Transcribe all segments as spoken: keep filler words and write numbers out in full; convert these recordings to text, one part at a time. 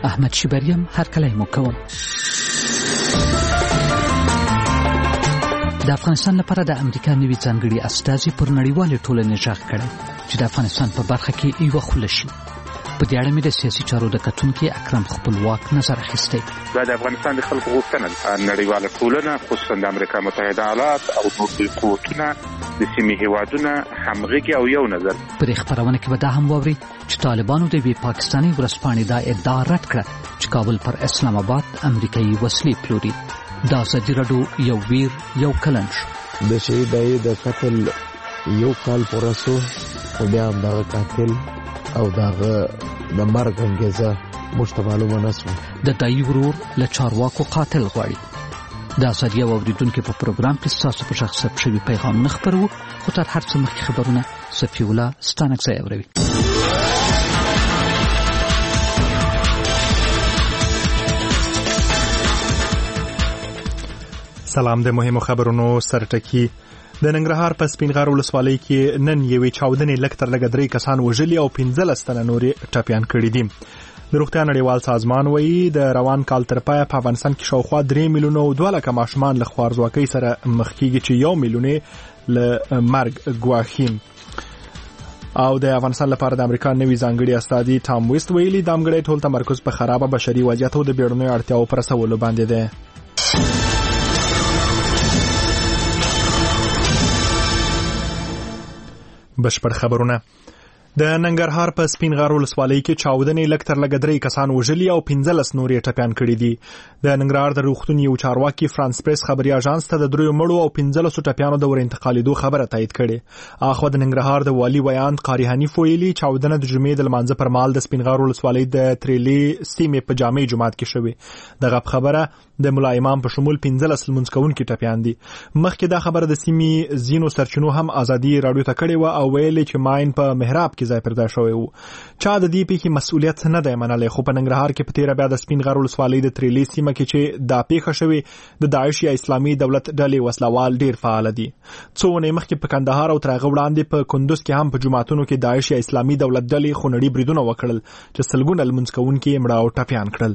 احمد شبریم هر کله مو کوم. د افغانستان لپاره د امریکا نوي ځانګړي استازي پر نړیوالې ټولنې غږ کړی چې د افغانستان په برخه کې یو خل شي. په دې اړه مې د سیاسي چارو د کتونکو اکرم خپلواک نظر اخیستی. دا د افغانستان د خلکو غوښتنه نړیواله ټولنه خصوصا د امریکا متحده ایالات او نور قوتونه د سیمې هیوادونه همغږي او یو نظر. پر خبرونه کې به دا هم ووري چې طالبانو د وی پاکستاني ورسپانې دا ادعا رد کړه چې کابل پر اسلام آباد امریکایي وسلې پلوري. دا ازادي راډیو یو ویر یو کلن شو. د شهیدای د قتل یو کال پورسو خو بیا هم دغه قاتل او دغه د مرګ انګیزه موږ ته معلومه نه شوه. د دایي ورور له چارواکو قاتل غواړي. د ازادي اوریدونکو په پروګرام کې ستاسو په شخص شوی پیغام نه خبرو، خو تر هر څه مخکې خبرونه صفی الله ستانکزی اوروي. سلام. د مهمو خبرونو سرټکی. د ننګرهار په سپینغار ولسوالۍ کې نن یوې چاودنې لږ تر لږه درې کسان وژلي او پنځلس تنه نورې ټپیان کړي دي. د روغتیا نړیوال سازمان وایي د روان کال تر پایه په افغانستان کې شاوخوا درې میلیونه او دوه لکه ماشومان له خوارځواکۍ سره مخ کېږي چې یو میلیون له مرګ ګواښي. او د افغانستان لپاره د امریکا نوي ځانګړي استازي ټام ویست ویلي د امګړې ټول تمرکز په خرابه بشري وضعیت او د بیړنیو اړتیاو پر رسولو باندې دی. بشپړ خبرونه. د ننګرهار په سپینغار ولسوالۍ کې چاودنې لږ تر لږه درې کسان وژلي او پنځلس نورې ټپیان کړي دي. د ننګرهار د روغتون یو چارواکي فرانس پریس خبري اژانس ته د دریو مړو او پنځلسو ټپیانو د ور انتقالېدو خبره تایید کړې. اخو د ننګرهار د والي ویان قاری حنیف ویلي چاودنه د جمعې د لمانځه پر مهال د سپینغار ولسوالۍ د تریلي سیمې په جامع جماعت کې شوې. دغه خبره د ملا امام په شمول پنځلس لمونځ کوونکي ټپیان دي. مخکې دا خبره د سیمې زینو سرچینو هم ازادي راډیو ته کړې و او ویلي چې ماین په محراب کې ځای پر ځای شوی و. چا د دې پیښې مسؤلیت نه دی منلی، خو په ننګرهار کې په تیره بیا د سپینغر ولسوالۍ د تریلي سیمه کې چې دا پیښه شوې د داعش یا اسلامي دولت ډلې وسلوال ډیر فعال دي. څو ونې مخکې په کندهار او تر هغه وړاندې په کندوز کې هم په جوماتونو کې داعش یا اسلامي دولت ډلې خونړي بریدونه وکړل چې سلګونه لمونځ کوونکي مړه او ټپیان کړل.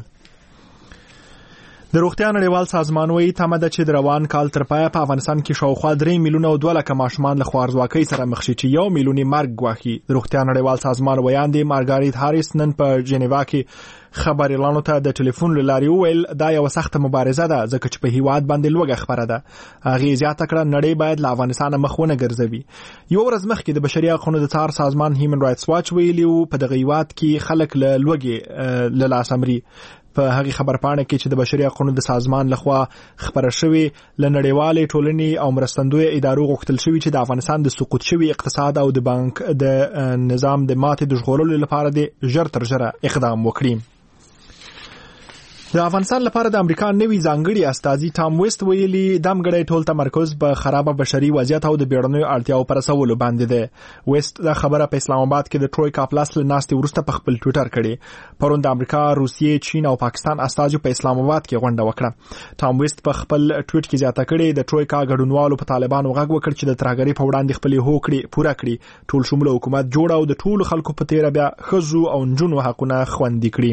د روغتیا نړیوال سازمان وایي تمه ده چې د روان کال تر پایه په افغانستان کې شاوخوا درې میلیونه او دوه لکه ماشومان له خوارځواکۍ سره مخ شي چې یو میلیون مرګ ګواښي. د روغتیا نړیوال سازمان ویاندې مارګاریت هاریس نن په جنیوا کې خبريالانو ته د ټلیفون له لارې وویل دا یو سخته مبارزه ده ځکه چې په هیواد باندې لوږه خبره ده. هغه زیاته کړه نړۍ باید له افغانستان مخ ونه ګرځوي. یو ورځ مخکې د بشري حقوقو د څار سازمان هیومن رائټس واچ ویلي په دغه هیواد کې خلک له لوږې له لاس امري. په هغه خبرپاڼه کې چې د بشري حقوقو د سازمان لخوا خبره شوې له نړیوالې ټولنې او مرستندوی ادارو غوښتل شوی چې د افغانستان د سقوط شوی اقتصاد او د بانک د نظام د ماتې د ژغورلو لپاره د ژر تر ژره اقدام وکړي. د افغانستان لپاره د امریکا نوي ځانګړي استازي ټام ویست ویلي د امګړې ټول تمرکز په خرابه بشري وضعیت او د بیړنیو اړتیاو پر رسولو باندې دی. ویست دا خبره په اسلام آباد کې د ټرویکا پلاس له ناستې وروسته په خپل ټویټر کړي. پرون د امریکا، روسیې، چین او پاکستان استازو په اسلام آباد کې غونډه وکړه. ټام ویست په خپل ټویټ کې زیاته کړي د ټرویکا ګډونوالو په طالبانو غږ وکړ چې د ترهګرۍ په وړاندې خپل هوکړې پوره کړي، ټول شموله حکومت جوړ او د ټولو خلکو په تیره بیا ښځو او نجونو حقونه خوندي کړي.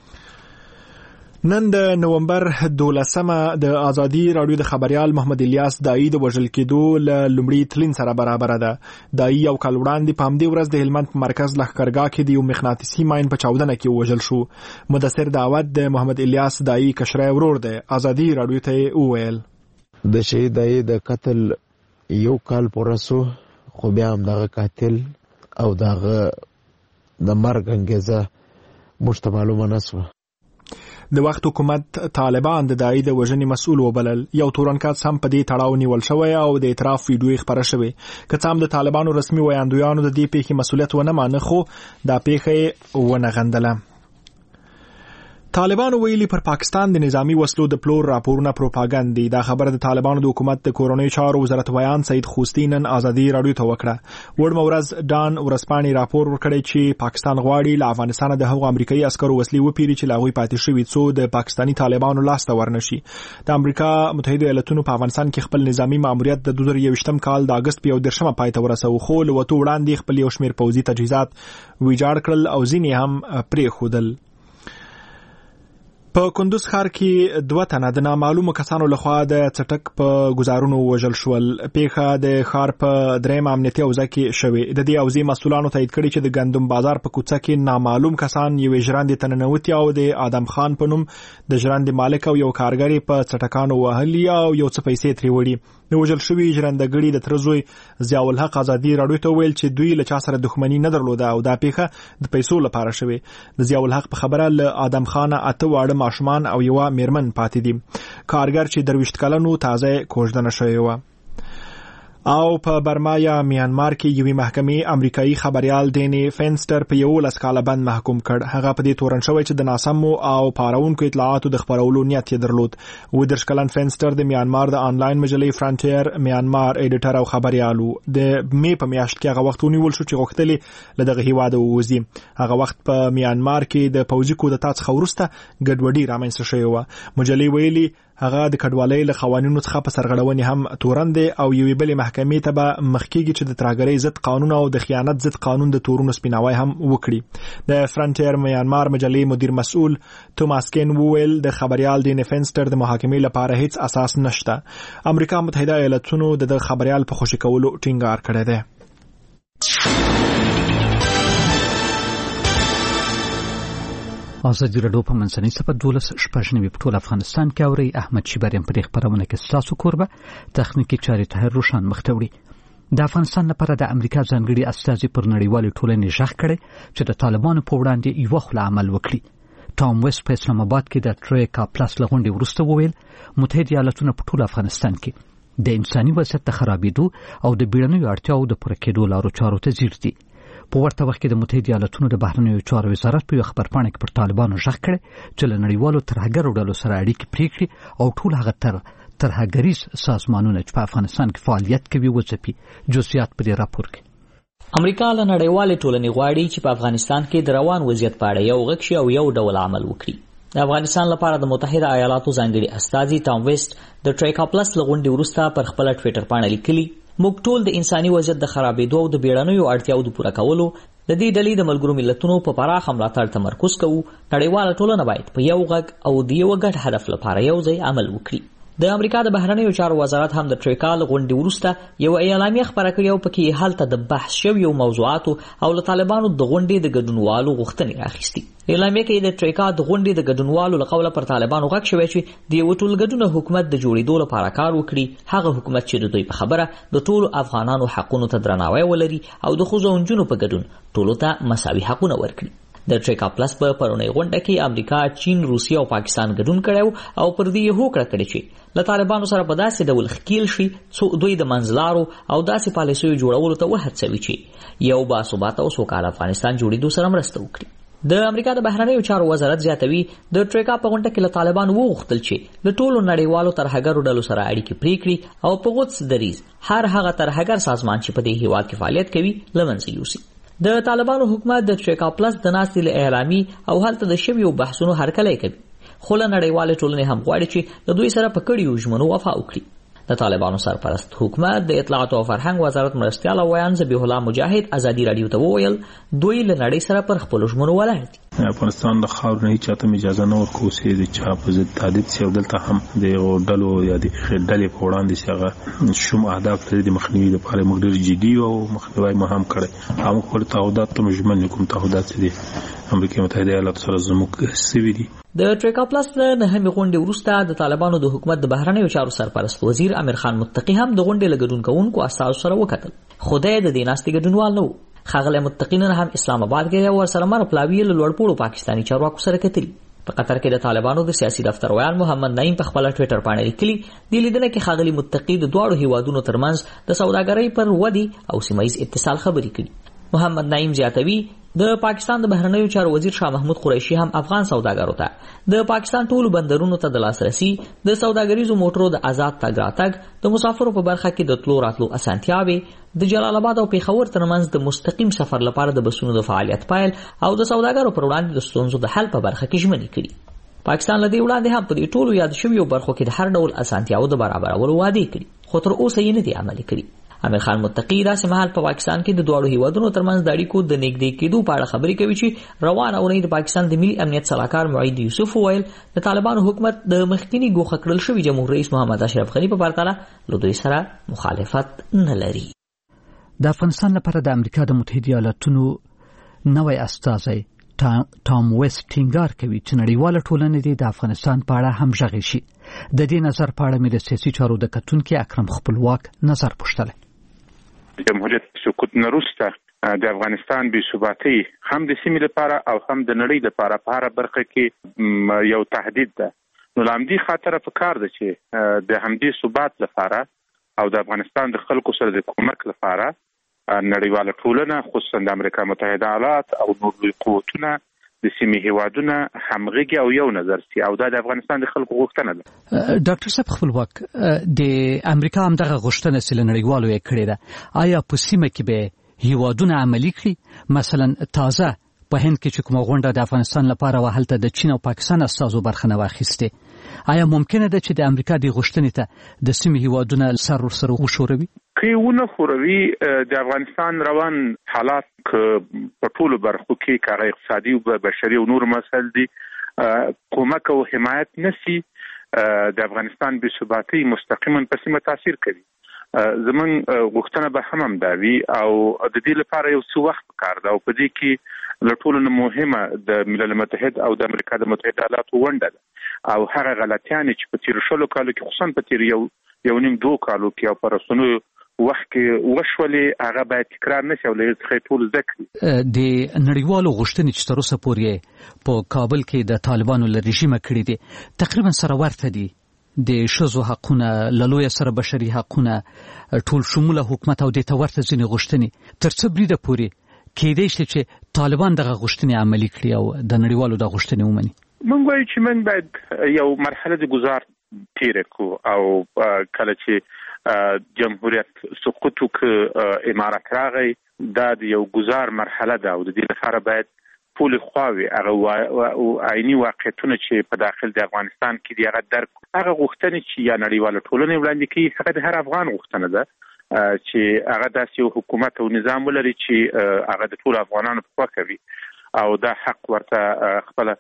نن د نومبر دولسمه د ازادي راډیو د خبريال محمد الیاس دایی د وژل کېدو له لومړي تلین سره برابر ده. دایی یو کال وړاندې په همدې ورځ د هلمند په مرکز لښکرګاه کې د یو مغناطیسي ماین په چاودنه کې وژل شو. مدثر دعوت د محمد الیاس دایی کشرای ورور دی. ازادي راډیو ته وویل د شهید دایی د قتل یو کال پورسو خو بیا هم دغه قاتل او دغه د مرګ انګیزه موږ ته معلومه نه شوه. د وخت حکومت طالبان د دایی د وژنې مسؤل وبلل. یو تورنکات هم په دې تړاو نیول شوی او د اعتراف ویډیو خبره شوې. که څه هم د طالبانو رسمي ویاندویانو د دې پیښې مسؤلیت ونه مانه، خو دا پیښه ونه غندله. طالبانو ویلي پر پاکستان د نظامی وسلو د پلور راپورونه پروپاګاندا دي. دا خبره د طالبانو د حکومت د کورونی چارو وزارت ویان سید خوستی نن ازادي راډیو ته وکړه. وړمه ورځ ډان ورسپانې راپور ورکړی چې پاکستان غواړي له افغانستان د هغو امریکایي عسکرو وسلې وپیري چې لاغوي پاتې شوي څو د پاکستانی طالبانو لاس ته ورنشي. د امریکا متحده ایالاتونو په افغانستان کې خپل نظامی ماموریت د دوه زره یوویشتم کال د اگست په یو درشمه پای ته ورسو، خو له وته وړاندې خپل یو شمېر پوځي تجهیزات ویجاړ کړل او ځینې هم پرې خودل. په کندوز ښار کې دوه تنه د نامعلومو کسانو لخوا د چټک په گزارونو وژل شول. پیښه د ښار په درېیم امنیتي حوزه کې شوې. د دې حوزې مسؤلانو تایید کړي چې د ګندم بازار په کوڅه کې نامعلوم کسان یوې ژرندې ته ننوتي او د آدم خان په نوم د ژرندې مالک او یو کارګر په چټکانو وهلي او یو څه پیسې ترې وړي. د وژل شوي ژرندګړي د تر زوی ضیاء الحق ازادي راډیو ته ویل چې دوی له چا سره دښمني نه درلوده او دا پیښه د پیسو لپاره شوې. د ضیاء الحق په خبره له آدم خان اته واړه ماشومان او یو میرمن پاتې دي. کارګر چې درویشت کلنو تازه کوژدنه شوی و. او په برما یا میانمار کې یوې محکمې امریکایي خبريال دیني فینسټر په یو لس کاله بند محکوم کړ. هغه په دې تورن شوی چې د ناسمو او پارونکو اطلاعاتو د خبرولو نیت یې درلود. و درش کلن فینسټر د میانمار د آنلاین مجلې فرانټیر میانمار ایډیټر او خبريالو د مې په میاشت کې هغه وخت ونیول شو چې غوښتلې له دغه هیواد ووځي. هغه وخت په میانمار کې د پوځي کودتا څخه وروسته ګډوډي رامنځته شوې و. مجلې ویلي هغه د کډوالۍ له قوانینو څخه په سرغړونې هم تورن دی او یوې بلې محکمې ته به مخکېږي چې د ترهګرۍ ضد قانون او د خیانت ضد قانون د تورونو سپیناوی هم وکړي. د فرانټیر میانمار مجلې مدیر مسؤل توماس کین وویل د خبريال دین فینسټر د محاکمې لپاره هیڅ اساس نشته. امریکا متحده ایالاتونو د خبريال په خوشي کولو ټینګار کړی دی. ازادي راډیو په منځنۍ صفحه دولس شپږ نوي په ټول افغانستان کې اوري. احمد شیبریم په دې خبرونه کې تاسو کوربه تخنیکی چاري طاهر روشن مختوړي. د افغانستان لپاره د امریکا ځانګړي استازي پر نړیوالې ټولنې ژغ کړي چې د طالبانو په وړاندې یو خل عمل وکړي. ټام ویسټ په اسلام آباد کې د ټریکا پلاس لغونډې وروسته وویل متحده ایالاتونه په ټول افغانستان کې د انساني وضعیت د خرابېدو او د بیړنیو اړتیاوو د پوره کېدو لارو چارو ته ځیر دي. په ورته وخت کې د متحده ایالاتونو د بهرنیو چارو وزارت په خبرپاڼه کې پر طالبانو ژغ کړی چې له نړیوالو ترهګرو ډلو سره اړیکې پرې کړي او ټول هغه تر ترهګریز سازمانونه چې په افغانستان کې فعالیت کوي وځپي. جزئیات په دې راپور کې. امریکا له نړیوالې ټولنې غواړي چې په افغانستان کې د روان وضعیت په اړه یو غږ شي او یو ډول عمل وکړي. د افغانستان لپاره د متحده ایالاتو ځانګړي استازي ټام ویسټ د ټریکا پلس لغونډې وروسته پر خپل ټوئیټر باندې لیکلي موږ ټول د انساني وضعیت د خرابېدو او د بیړنیو اړتیاوو د پوره کولو د دې ډلې د ملګرو ملتونو په پراخ ملاتړ تمرکز کوو. نړیواله ټولنه باید په یو غږ او د یو ګډ هدف لپاره یو ځای عمل وکړي. د امریکا د بهرنیو چارو وزارت هم د ټریکال غونډې وروسته یو اعلامیه خپره کړې او پکې هلته د بحث شویو موضوعاتو او له طالبانو د غونډې د ګډونوالو غوښتنې راخیستي. اعلامیه کې د ټریکا د غونډې د ګډونوالو له قوله پر طالبانو غږ شوی چې د یو ټولګډونه حکومت د جوړېدو لپاره کار وکړي. هغه حکومت چې د دوی په خبره د ټولو افغانانو حقونو ته درناوی ولري او د ښځو او نجونو په ګډون ټولو ته مساوي حقونه ورکړي. د ټریکا پلس په پرونی غونډه کې امریکا، چین، روسیه او پاکستان ګډون کړو او پر دې هوکړه کړې چې له طالبانو سره په داسې ډول ښکیل شي څو دوی د منځلارو او داسې پالیسیو جوړولو ته وهڅوي چې یو باثباته او سوکاله افغانستان جوړېدو سره مرسته وکړي. د امریکا د بهرنیو چارو وزارت زیاتوي د ټریکا په غونډه کې له طالبانو وغوښتل چې د ټولو نړیوالو ترهګرو ډلو سره اړیکې پرې کړي او په قدس دریز هر هغه ترهګر سازمان چې په دې هیواد کې فعالیت کوي له منځه یوسي. د طالبانو حکومت د ټریکا پلس د ناستې له اعلامي او هلته د شویو بحثونو هرکلی کوي، خو له نړیوالې ټولنې هم غواړي چې د دوی سره په کړیو ژمنو وفا وکړي. د طالبانو سرپرست حکومت د اطلاعات او فرهنګ وزارت مرستیال ویان ذبیح الله مجاهد ازادي رادیو ته وویل دوی له نړۍ سره پر خپل ژمنو ولاړ دي. افغانستان د خاور نه چاته اجازه نه ورکوي چې د چا په ضد تعدید سی دلته هم د ډلو یا د ډلې په وړاندې څنګه شوم اهداف لري د مخنیوي لپاره موږ ډېر جدي او مخنیوي مهم کړی. هم خپل تعهدات ته مجمل کوم تعهدات دي امریکا متحده ایالات سره زموږ سوي دي. د ټریکا پلس نه هم غونډې وروسته د طالبانو د حکومت د بهرنیو چارو سرپرست وزیر امیر خان متقی هم د غونډې لګډون کوونکو اساس سره وکتل. خدای د دې ناستې ګډونوال نه خاغله متقین هم اسلام آباد کې ور سره مر پلاوی له لوړپوړو پاکستانی چارواکو سره کتلی. په قطر کې د طالبانو د سیاسي دفتر ویان محمد نعیم په خپل ټوئیټر باندې لیکلي د لیدنه کې خاغلی متقی د دواړو هیوادونو ترمنځ د سوداګرۍ پر ودی او سیمایي اتصال خبرې کړي. محمد نعیم زیاتوي د پاکستان د بهرنیو چارو وزیر شاه محمود قریشي هم افغان سوداګرو ته د پاکستان ټولو بندرونو ته د لاسرسي، د سوداګریزو موټرو د آزاد تګ راتګ، د مسافرو په برخه کې د تلو راتلو اسانتیاوې، د جلال آباد او پیښور ترمنځ د مستقیم سفر لپاره د بسونو د فعالیت پایل او د سوداګرو پر وړاندې د ستونزو د حل په برخه کې ژمنې کړي. پاکستان لدی وړاندې هم په دې ټولو یاد شویو برخو کې د هر ډول اسانتیاو د برابرولو وعده کړي، خو تر اوسه یې نه دي عملي کړي. امیر خان متقی دا سمحال په پاکستان کې د دوه هیوادونو ترمنځ د اړیکو د نږدې کېدو په اړه خبرې کوي چې روان اونۍ د پاکستان د ملي امنیت صلاحکار معید یوسف ویل د طالبانو حکومت د مخکنی ګوښه کړل شوی جمهور رئیس محمد اشرف غنی په پرتله له دوی سره مخالفت نه لري. د افغانستان لپاره د امریکا د متحده ایالاتونو نوی استازی ټام ویست ټینګار کوي چې نړیواله ټولنه د افغانستان په اړه هم غږی شي. د دې نظر په اړه مې د سیاسي چارو د کتونکي اکرم خپلواک نظر پوښتلی. جمهوریت سقوط نه وروسته د افغانستان بې ثباتي هم د سیمې لپاره او هم د نړۍ لپاره په هره برخه کې یو تهدید ده. نو له همدې خاطره پکار ده چې د همدې ثبات لپاره او د افغانستان د خلکو سره د کومک لپاره نړیواله ټولنه خصوصا د امریکا متحده ایالات او نور لوی قوتونه د سیمې هیوادونه همغږي او یو نظر سي او دا د افغانستان د خلکو غوښتنه ده. ډاکټر صاحب خپلواک د امریکا هم دغه غوښتنه سره نړیوالو یې کړې ده. آیا په سیمه کې به هیوادونه عملي کړي؟ مثلا تازه په هند کې چې کومه غونډه د افغانستان لپاره وهلته د چین او پاکستان استازو برخه نه واخیسته، آیا ممکنه ده چې د امریکا د غوښتنې ته د سیمې هیوادونه سر ورسره وښوروي؟ که ونه خوروي د افغانستان روان حالات په ټولو برخو کې کار اقتصادي او بشري او نور مسایل دي کومک او حمایت نسی د افغانستان بې ثباتي مستقیما په سیمه تاثیر کوي. زمون غوښتنه به هم همداوي او د دې لپاره یو څه وخت کار ده او په دې کې له ټولو مهمه د ملل متحد او د امریکا د متحده ایالاتو ونډه ده او هغه غلطیان چې په تیر شلو کالو کې خصوصا په تیر یو یو نیم دوه کالو کې او پر رسنیو وخت کې وشولې هغه باید تکرار نشي او له څه ټول ذکر د نړیوالو غوښتنې چې تر اوسه پورې په کابل کې د طالبانو له رژیم کړی دي تقریبا سره ورته دي. د ښځو حقونه، لوی سره بشري حقونه، ټول شموله حکومت او د تورته ځینې غوښتنې تر څه بریده پورې کېدای شي چې طالبان دغه غوښتنې عملي کړي او د نړیوالو د غوښتنې ومني. موږ وایو چې موږ باید یو مرحله د گزار تیر کو او کله چې جمهوریت سقوط وک امارات راغی دا د یو گزار مرحله ده او د دې لپاره باید ټول خواوي هغه او عیني واقعیتونه چې په داخل د افغانستان کې دی هغه درک هغه غوښتنې چې یا نړیواله ټولنه وړاندې کوي هغه د هر افغان غوښتنه ده چې هغه داسې یو حکومت او نظام ولري چې هغه د ټول افغانانو په خوا کوي او دا حق ورته خپل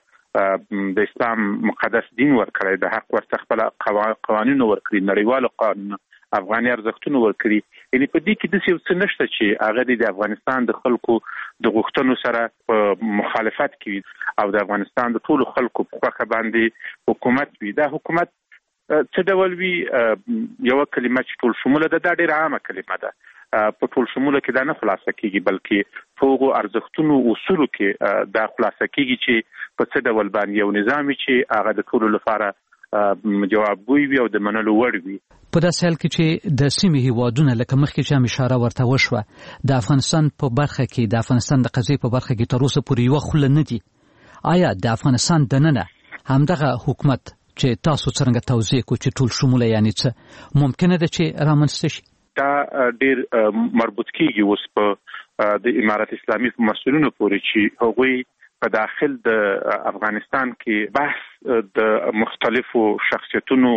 د اسلام مقدس دین ورکړی، د حق ورته خپل قوانینو ورکړي، نړیوالو قانون افغاني ارزښتونه ورکړي. یعنی په دې کې د څه څه نشته چې هغه د افغانستان د خلکو د غوښتنو سره په مخالفت کوي او د افغانستان د ټولو خلکو په خوا باندې حکومت وي. دا حکومت څه ډول وي؟ یو کلمه چې ټول شموله ده، دا ډېره عامه کلمه ده. په ټول شموله کې دا نه خلاصه کیږي بلکې په هغو ارزښتونو اصولو کې دا خلاصه کیږي چې په څه ډول باندې یو نظام چې هغه د ټولو لپاره جوابګوی وي او د منلو وړ وي. په داسې حال کې چې د سیمې هیوادونه لکه مخکې چې هم اشاره ورته وشوه د افغانستان په برخه کې د افغانستان د قضیې په برخه کې تر اوسه پورې یوه خوله نه دي، آیا د افغانستان دننه همدغه حکومت چې تاسو څرنګه توضیح کو چې ټول شموله یعنی څه ممکنه ده چې رامنځته شي؟ دا ډېر مربوط کیږي اوس په د امارت اسلامي مسؤلینو پورې چې هغوی په داخل د افغانستان کې بحث د مختلفو شخصیتونو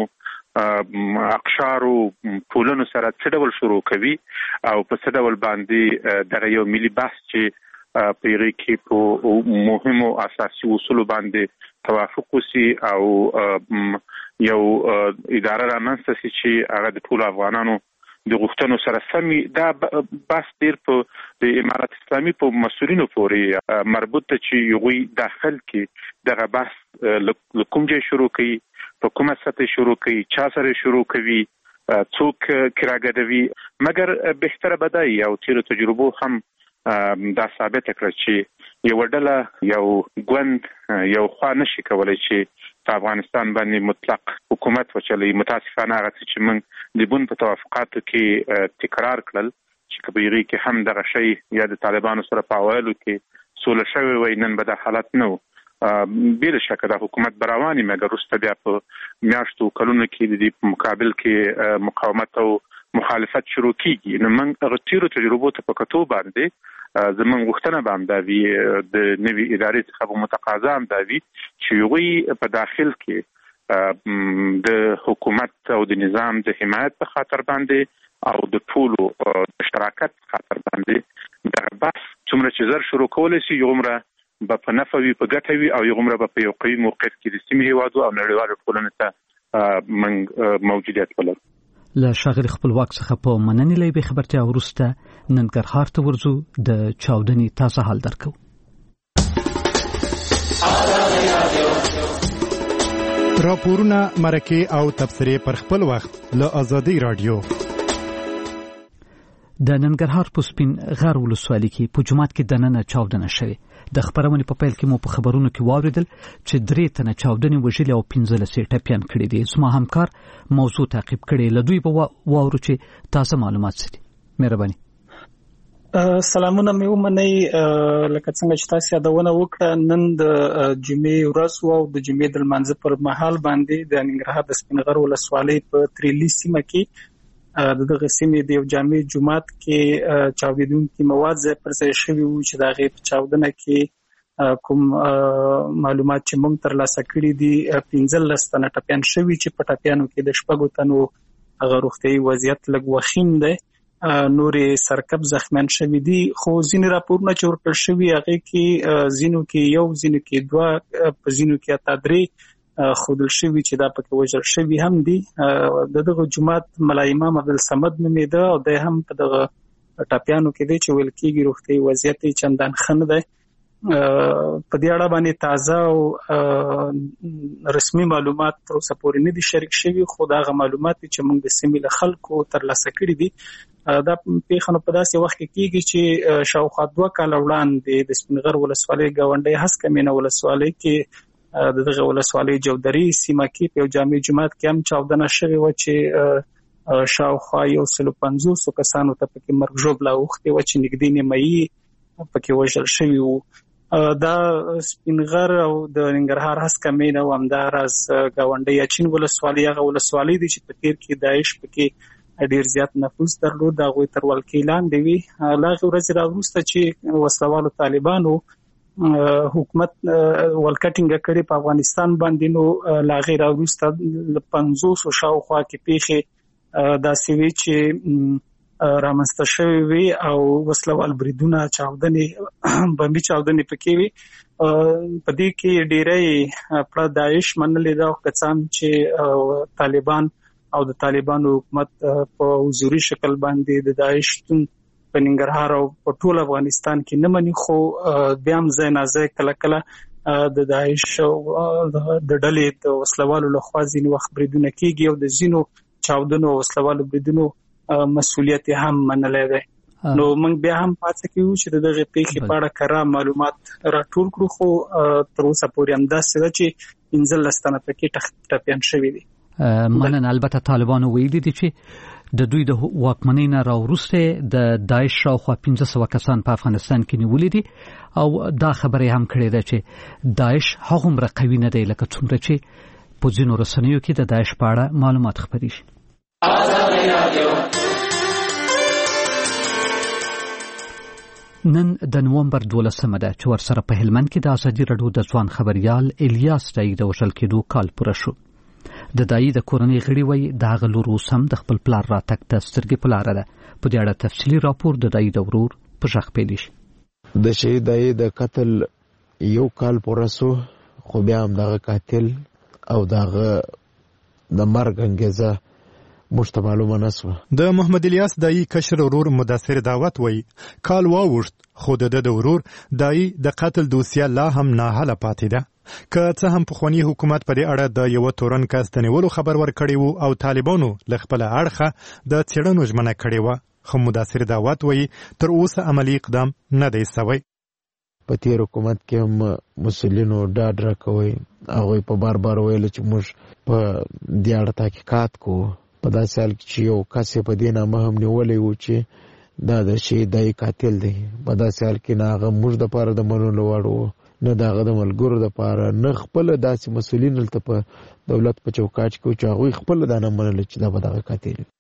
اقشارو ټولنو سره څه ډول شروع کوي او په څه ډول باندې دغه یو ملي بحث چې په یغې کې په مهمو اساسي اصولو باندې توافق وشي او یو اداره رامنځته شي چې هغه د ټولو افغانانو د غوښتنو سره سمي. دا بحث ډېر په د امارت اسلامي په مسؤلینو پورې مربوط ده چې یوی داخل کې دغه بحث له کوم ځای شروع کوي، په کومه سطح شروع کوي، چا سره شروع کوي، څوک کراګدوي. مګر بهتره به دا یو تیرو تجربو هم دا ثابت کړ چې یو ډله یو ګوند یو خوا نشي کولای چې په افغانستان باندې مطلق حکومت وچلي. متاسفانه هغه چې موږ د بون په توافقاتو کې تکرار کړل چې کبیري کې هم دغه شی یا د طالبانو سره په اوایلو کې سوله شوی وای، نن به دا حالت نه و. بل شک دا حکومت براوانی مګر وروسته بیا په میاشتو کلونو کې د دې په مقابل کې مقاومت او مخالفت شروع کیږي. نو موږ هغه تیرو تجربو ته په کتو باندې زموږ غوښتنه به همدا وي د نوي ادارې څخه به متقاضا همدا وي چې هغوی په داخل کې د حکومت او د نظام د حمایت په خاطر باندې او د ټولو د شراکت خاطر باندې د بحث څومره چې زر شروع کول شي یومره په نفوي په ګټوي او یومره په یو قوي موقف کې د سیمې هیوادو او نړیوالو ټولنې ته من موجودیت ولري. له شاغر خپلواک څخه په مننې لوي خبرتیا ورسته ننګرهار ته ورځو د چاودنې تازه حال درکو. راپورونه مرکه او تبصره پر خپل وخت له ازادي رادیو. د ننګرهار په سپین غر ولسوالۍ کې په جمعات کې د نن چاودنه شوه. د خبرونې په پیل کې مو په خبرونو کې واوریدل چې درې تنه چاودنې وژلي او پنځه لسې ټپيان کړي دي. زما همکار موضوع تعقیب کړي لدوی په واورو چې تاسو معلومات سدي. مهرباني. سلامونه مې ومنئ. لکه څنګه چې تاسو یادونه وکړه نن د جمعې ورځ او د جمعې د لمانځه پر مهال باندې د ننګرهار د سپین غر ولسوالۍ په تریلی سیمه کې د دغه سیمې د یو جامع جماعت کې چاودیدونکي مواد ځای پر ځای شوي وو چې د هغې په چاودنه کې کوم معلومات چې موږ ترلاسه کړي دي پنځلس تنه ټپیان شوي چې په ټپیانو کې د شپږو تنو هغه روغتیایي وضعیت لږ وخیم دی. نورې سرکب زخمیان شوي دي خو ځینې راپورونه چې ورکړل شوي هغې کې ځینو کې یو ځینو کې دوه په ځینو کې اته درې ښودل شوي چې دا پکې وژل شوي هم دي. د دغه جومات ملا امام عبدالصمد نومېده او دی هم په دغه ټپیانو کې دی چې ویل کېږي روغتیایي وضعیت یې چندان ښه نه دی. په دې اړه باندې تازه او رسمي معلومات تر اوسه پورې نه دي شریک شوي خو دا هغه معلومات چې موږ د سیمې له خلکو ترلاسه کړي دي. دا پیښه نو په داسې وخت کې کېږي چې شاوخوا دوه کاله وړاندې د سپین غر ولسوالۍ ګاونډۍ هسکه مینه ولسوالۍ کې د دغه ولسوالۍ جودري سیمه کې په یو جامع جومات کې هم چاودنه شوې وه چې شاوخوا یو سلو پنځوسو کسانو ته پکې مرګ ژوبله اوښتې وه چې نږدې نیمایي پکې وژل شوي وو. دا سپین غر او د ننګرهار هسکه مینه او همداراز ګاونډۍ اچین ولسوالۍ هغه ولسوالۍ دي چې په تیر کې داعش پکې ډیر زیات نفوذ درلود. هغوی تر ولکې لاندې وي. له هغې ورځې راوروسته چې وسلوالو طالبانو حکومت ولکه ټینګه کړې په افغانستان باندې نو له هغې راوروسته له پنځوسو شاوخوا کې پیښې داسې وي چې رامنځته شوې وي او وسلوال بریدونه چاودنې بمبي چاودنې پکې وي. په دې کې ډېری پړه داعش منلې ده او که څه هم چې طالبان او د طالبانو حکومت په حضوري شکل باندې د داعش شتون په ننګرهار او په ټول افغانستان کې نه مني خو بیا هم ځای ناځای کله کله د داعش د ډلې د وسلوالو لخوا ځینې وخت بریدونه کېږي او د ځینو چاودنو او وسلوالو بریدونو مسؤلیت هم منلی دی. نو موږ بیا هم پاتې کېږو چې د دغې پیښې په اړه کره معلومات راټول کړو خو تر اوسه پورې همداسې ده چې پنځلس تنه پکې ټپیان شوي دي. مننه. البته طالبانو ویلي دي چې د دوی د واکمنۍ نه راوروسته د داعش شاوخوا پنځه سوه کسان په افغانستان کې نیولي دي او دا خبره هم کړې ده چې داعش هغومره قوي نه دی لکه څومره چې په ځینو رسنیو کې د داعش په اړه معلومات خپرې شي. نن د نومبر دولسمه ده چې ورسره په هلمند کې د ازادي راډیو د ځوان خبريال الیاس دای د وژل کېدو کال پوره شو. د دای د کورنۍ غړي وایي د هغه لور اوس هم د خپل پلار راتګ ته سترګې په لاره ده. په دې اړه تفصیلي راپور د دای د ورور په غږ پیل شي. د شهید دای د قتل یو کال پوره شو خو بیا هم دغه قاتل او دغه د مرګ انګیزه مشته معلومه نسوه. د محمد الیاس دای کشر ورور مدثر دعوت وایي کال واوښت خو د د ورور دای د قتل دوسیه لا هم نه حل پاتې ده. که څه هم پخوانی حکومت په دې اړه د یو تورن کس د نیولو خبر ورکړی وو او طالبانو له خپل اړخه د څېړنو ژمنه کړې وه خو مدثر دعوت وایي تر اوسه عملي اقدام نه دی سوی. په تیر حکومت کې هم مسؤلینو ډاډ راکوي. هغوی په بار بار ویل چې موږ په دې اړه تحقیقات کوو. په داسې حال کې چې یو کس یې په دې نامه هم نیولی و چې دا د شهید دای قاتل دی. په داسې حال کې نه هغه موږ دپاره د منلو وړ و نه د هغه د ملګرو دپاره نه خپله داسې مسؤلین هلته په دولت په چوکاټ کې و چې هغوی خپله دا نه منله چې دا به دغه قاتل وي.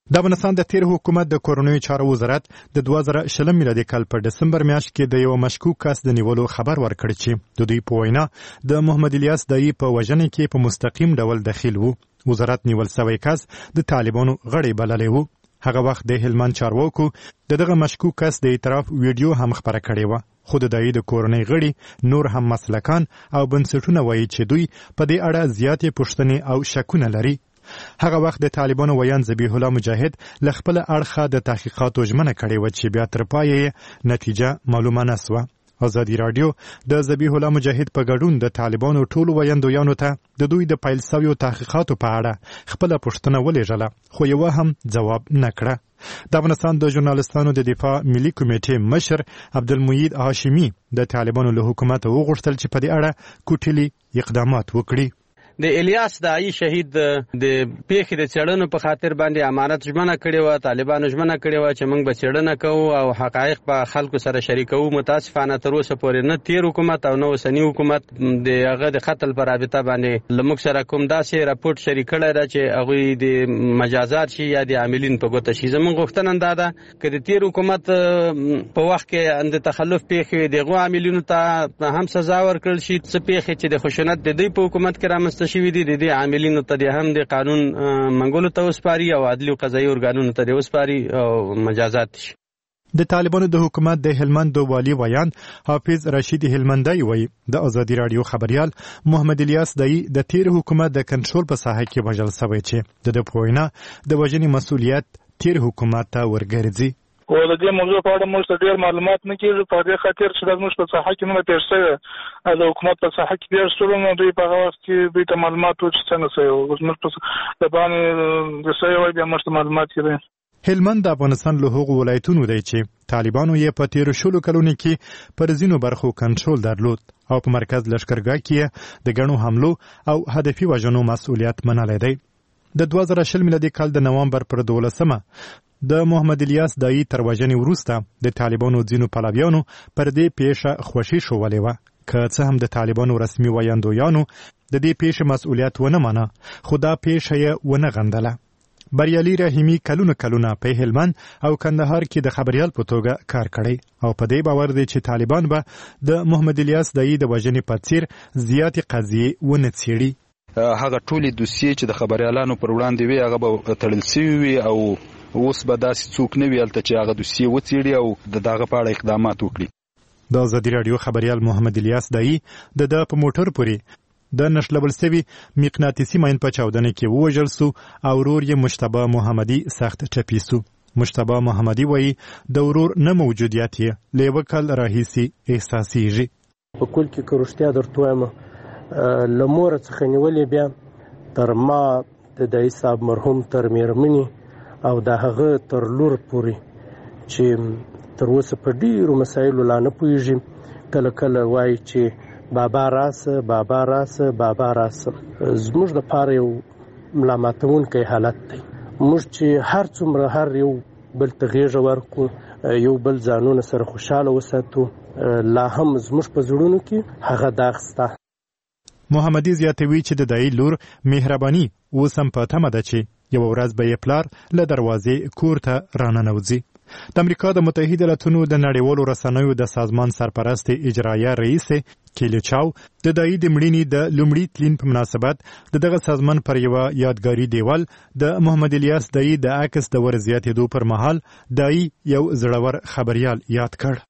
د افغانستان د تیر حکومت د کورنیو چارو وزارت د دوه زره شلم میلادي کال په دسمبر میاشت کې د یو مشکوک کس د نیولو خبر ورکړ چې د دوی په وینا د محمد الیاس دایی په وژنې کې په مستقیم ډول دخیل وو. وزارت نیول شوی کس د طالبانو غړی بللی وو. هغه وخت د هلمند چارواکو د دغه مشکوک کس د اعتراف ویډیو هم خپره کړې وه. خو د دایی د کورنۍ غړي نور هم مسلکان او بنسټونه وایي چې دوی په دې اړه زیاتې پوښتنې او شکونه لري. هغه وخت د طالبانو ویان ذبیح الله مجاهد له خپل اړخه د تحقیقاتو ژمنه کړې وه چې بیا تر پایه نتیجه معلومه نه سوه. ازادي راډیو د ذبیح الله مجاهد په ګډون د طالبانو ټولو ویاندویانو ته د دوی د پیل شویو تحقیقاتو په اړه خپله پوښتنه ولیږله، خو یوه هم ځواب نه کړه. د افغانستان د ژورنالستانو د دفاع ملي کمیټې مشر عبدالمجید هاشمي د طالبانو له حکومته وغوښتل چې په دې اړه کوټلي اقدامات وکړي. د الیاس دایی شهید د پیښې د څېړنو په خاطر باندې امانت ژمنه کړې وه. طالبانو ژمنه کړې وه چې موږ به څېړنه کوو او حقایق به خلکو سره شریکوو. متاسفانه تر اوسه پورې نه تیر حکومت او نه اوسني حکومت د هغه د قتل په رابطه باندې له موږ سره کوم داسې راپورټ شریک کړی ده چې هغوی د مجازات شي یا د عاملین په ګوته شي. زموږ غوښتنه دا ده که د تیر حکومت په وخت کې د تخلف پیښې د هغو عاملینو ته هم سزا ورکړل شي. څه پیښې چې د خشونت د دوی په حکومت کې رامنځته شوي دي د دې عاملینو ته د هم د قانون منګولو ته وسپاري او عدلي او قضایي ارګانونو ته وسپاري او مجازات شي. د طالبانو د حکومت د هلمند والي ویان حافظ رشید هلمندی وایي د ازادي راډیو خبريال محمد الیاس دایی د تیر حکومت د کنټرول په ساحه کې وژل شوی چې د د پوینا د وژنې مسؤلیت تیر حکومت ته ورګرځي. او د دې موضوع په اړه موږ ډېر معلومات نه کیږي په دې خاطر چې موږ په ساحه کې نه تیر شوی د حکومت په ساحه کې ډېر شروع نه دی په وخت کې دوی ته معلومات و چې څنګه سوی او موږ په د باندې د سوی وای بیا موږ معلومات کړي. هلمند د افغانستان له هغو ولایتونو دی چې طالبانو یې په تیر شلو کلونو کې پر ځینو برخو کنټرول درلود او په مرکز لشکرګاه کې د ګڼو حملو او هدفي وژنو مسؤلیت منلی دی. د دوه زره شل میلادي کال د نوامبر پر دولسمه د محمد الیاس دایی تر وژنې وروسته د طالبانو ځینو پلویانو پر دې پیښه خوښي ښودلې وه. که څه هم د طالبانو رسمي ویاندویانو د دې پیښې مسؤلیت ونه منه، خو دا پیښه یې ونه غندله. بریالي رحیمي کلونه کلونه په هلمند او کندهار کې د خبریال په توګه کار کړی او په دې باور دی چې طالبان به د محمد الیاس دایی د وژنې په څیر زیاتې قضیې ونه څېړي. هغه ټولې دوسیې چې د خبریالانو پر وړاندې وي هغه به تړل شوي وي او اوس به داسې څوک نه وي هلته چې هغه دوسیې وڅېړي او د دغه په اړه اقدامات وکړي. د ازادي راډیو خبریال محمد الیاس دایی د ده په موټر پورې د نښلول سوي مقناطیسي ماین په چاودنه کې ووژل سو او ورور یې مجتبی محمدي سخت ټپي سو. مجتبی محمدي وایي د ورور نه موجودیت یې له یوه کال راهیسې احساسیږي. په کل کې که رښتیا درته وایم له موره څخه نیولې بیا تر ما د دایی صاحب مرحوم تر مېرمنې او د هغه تر لور پورې چې تر اوسه په ډېرو مسایلو لا نه پوهېږي. کله کله وایي چې بابا راسه بابا راسه بابا راسه. زموږ دپاره یو ملامتونکی حالت دی. موږ چې هر څومره هر یو بل ته غېږه ورکړو، یو بل ځانونه سره خوشحاله وساتو، لا هم زموږ په زړونو کې هغه داغ شته. محمدي زیاتوي چې د دایی لور مهرباني اوس هم په تمه ده چې یوه ورځ به یې پلار له دروازې کور ته راننوځي. د امریکا د متحده ایالاتونو د نړیوالو رسنیو د سازمان سرپرست اجرایه رئیس کیلی چاو د دایی د مړینې د لومړي تلین په مناسبت د دغه سازمان پر یوه یادګاري دیوال د محمد الیاس دایی د عکس د ور زیاتېدو پر مهال دایی یو زړور خبریال یاد کړ.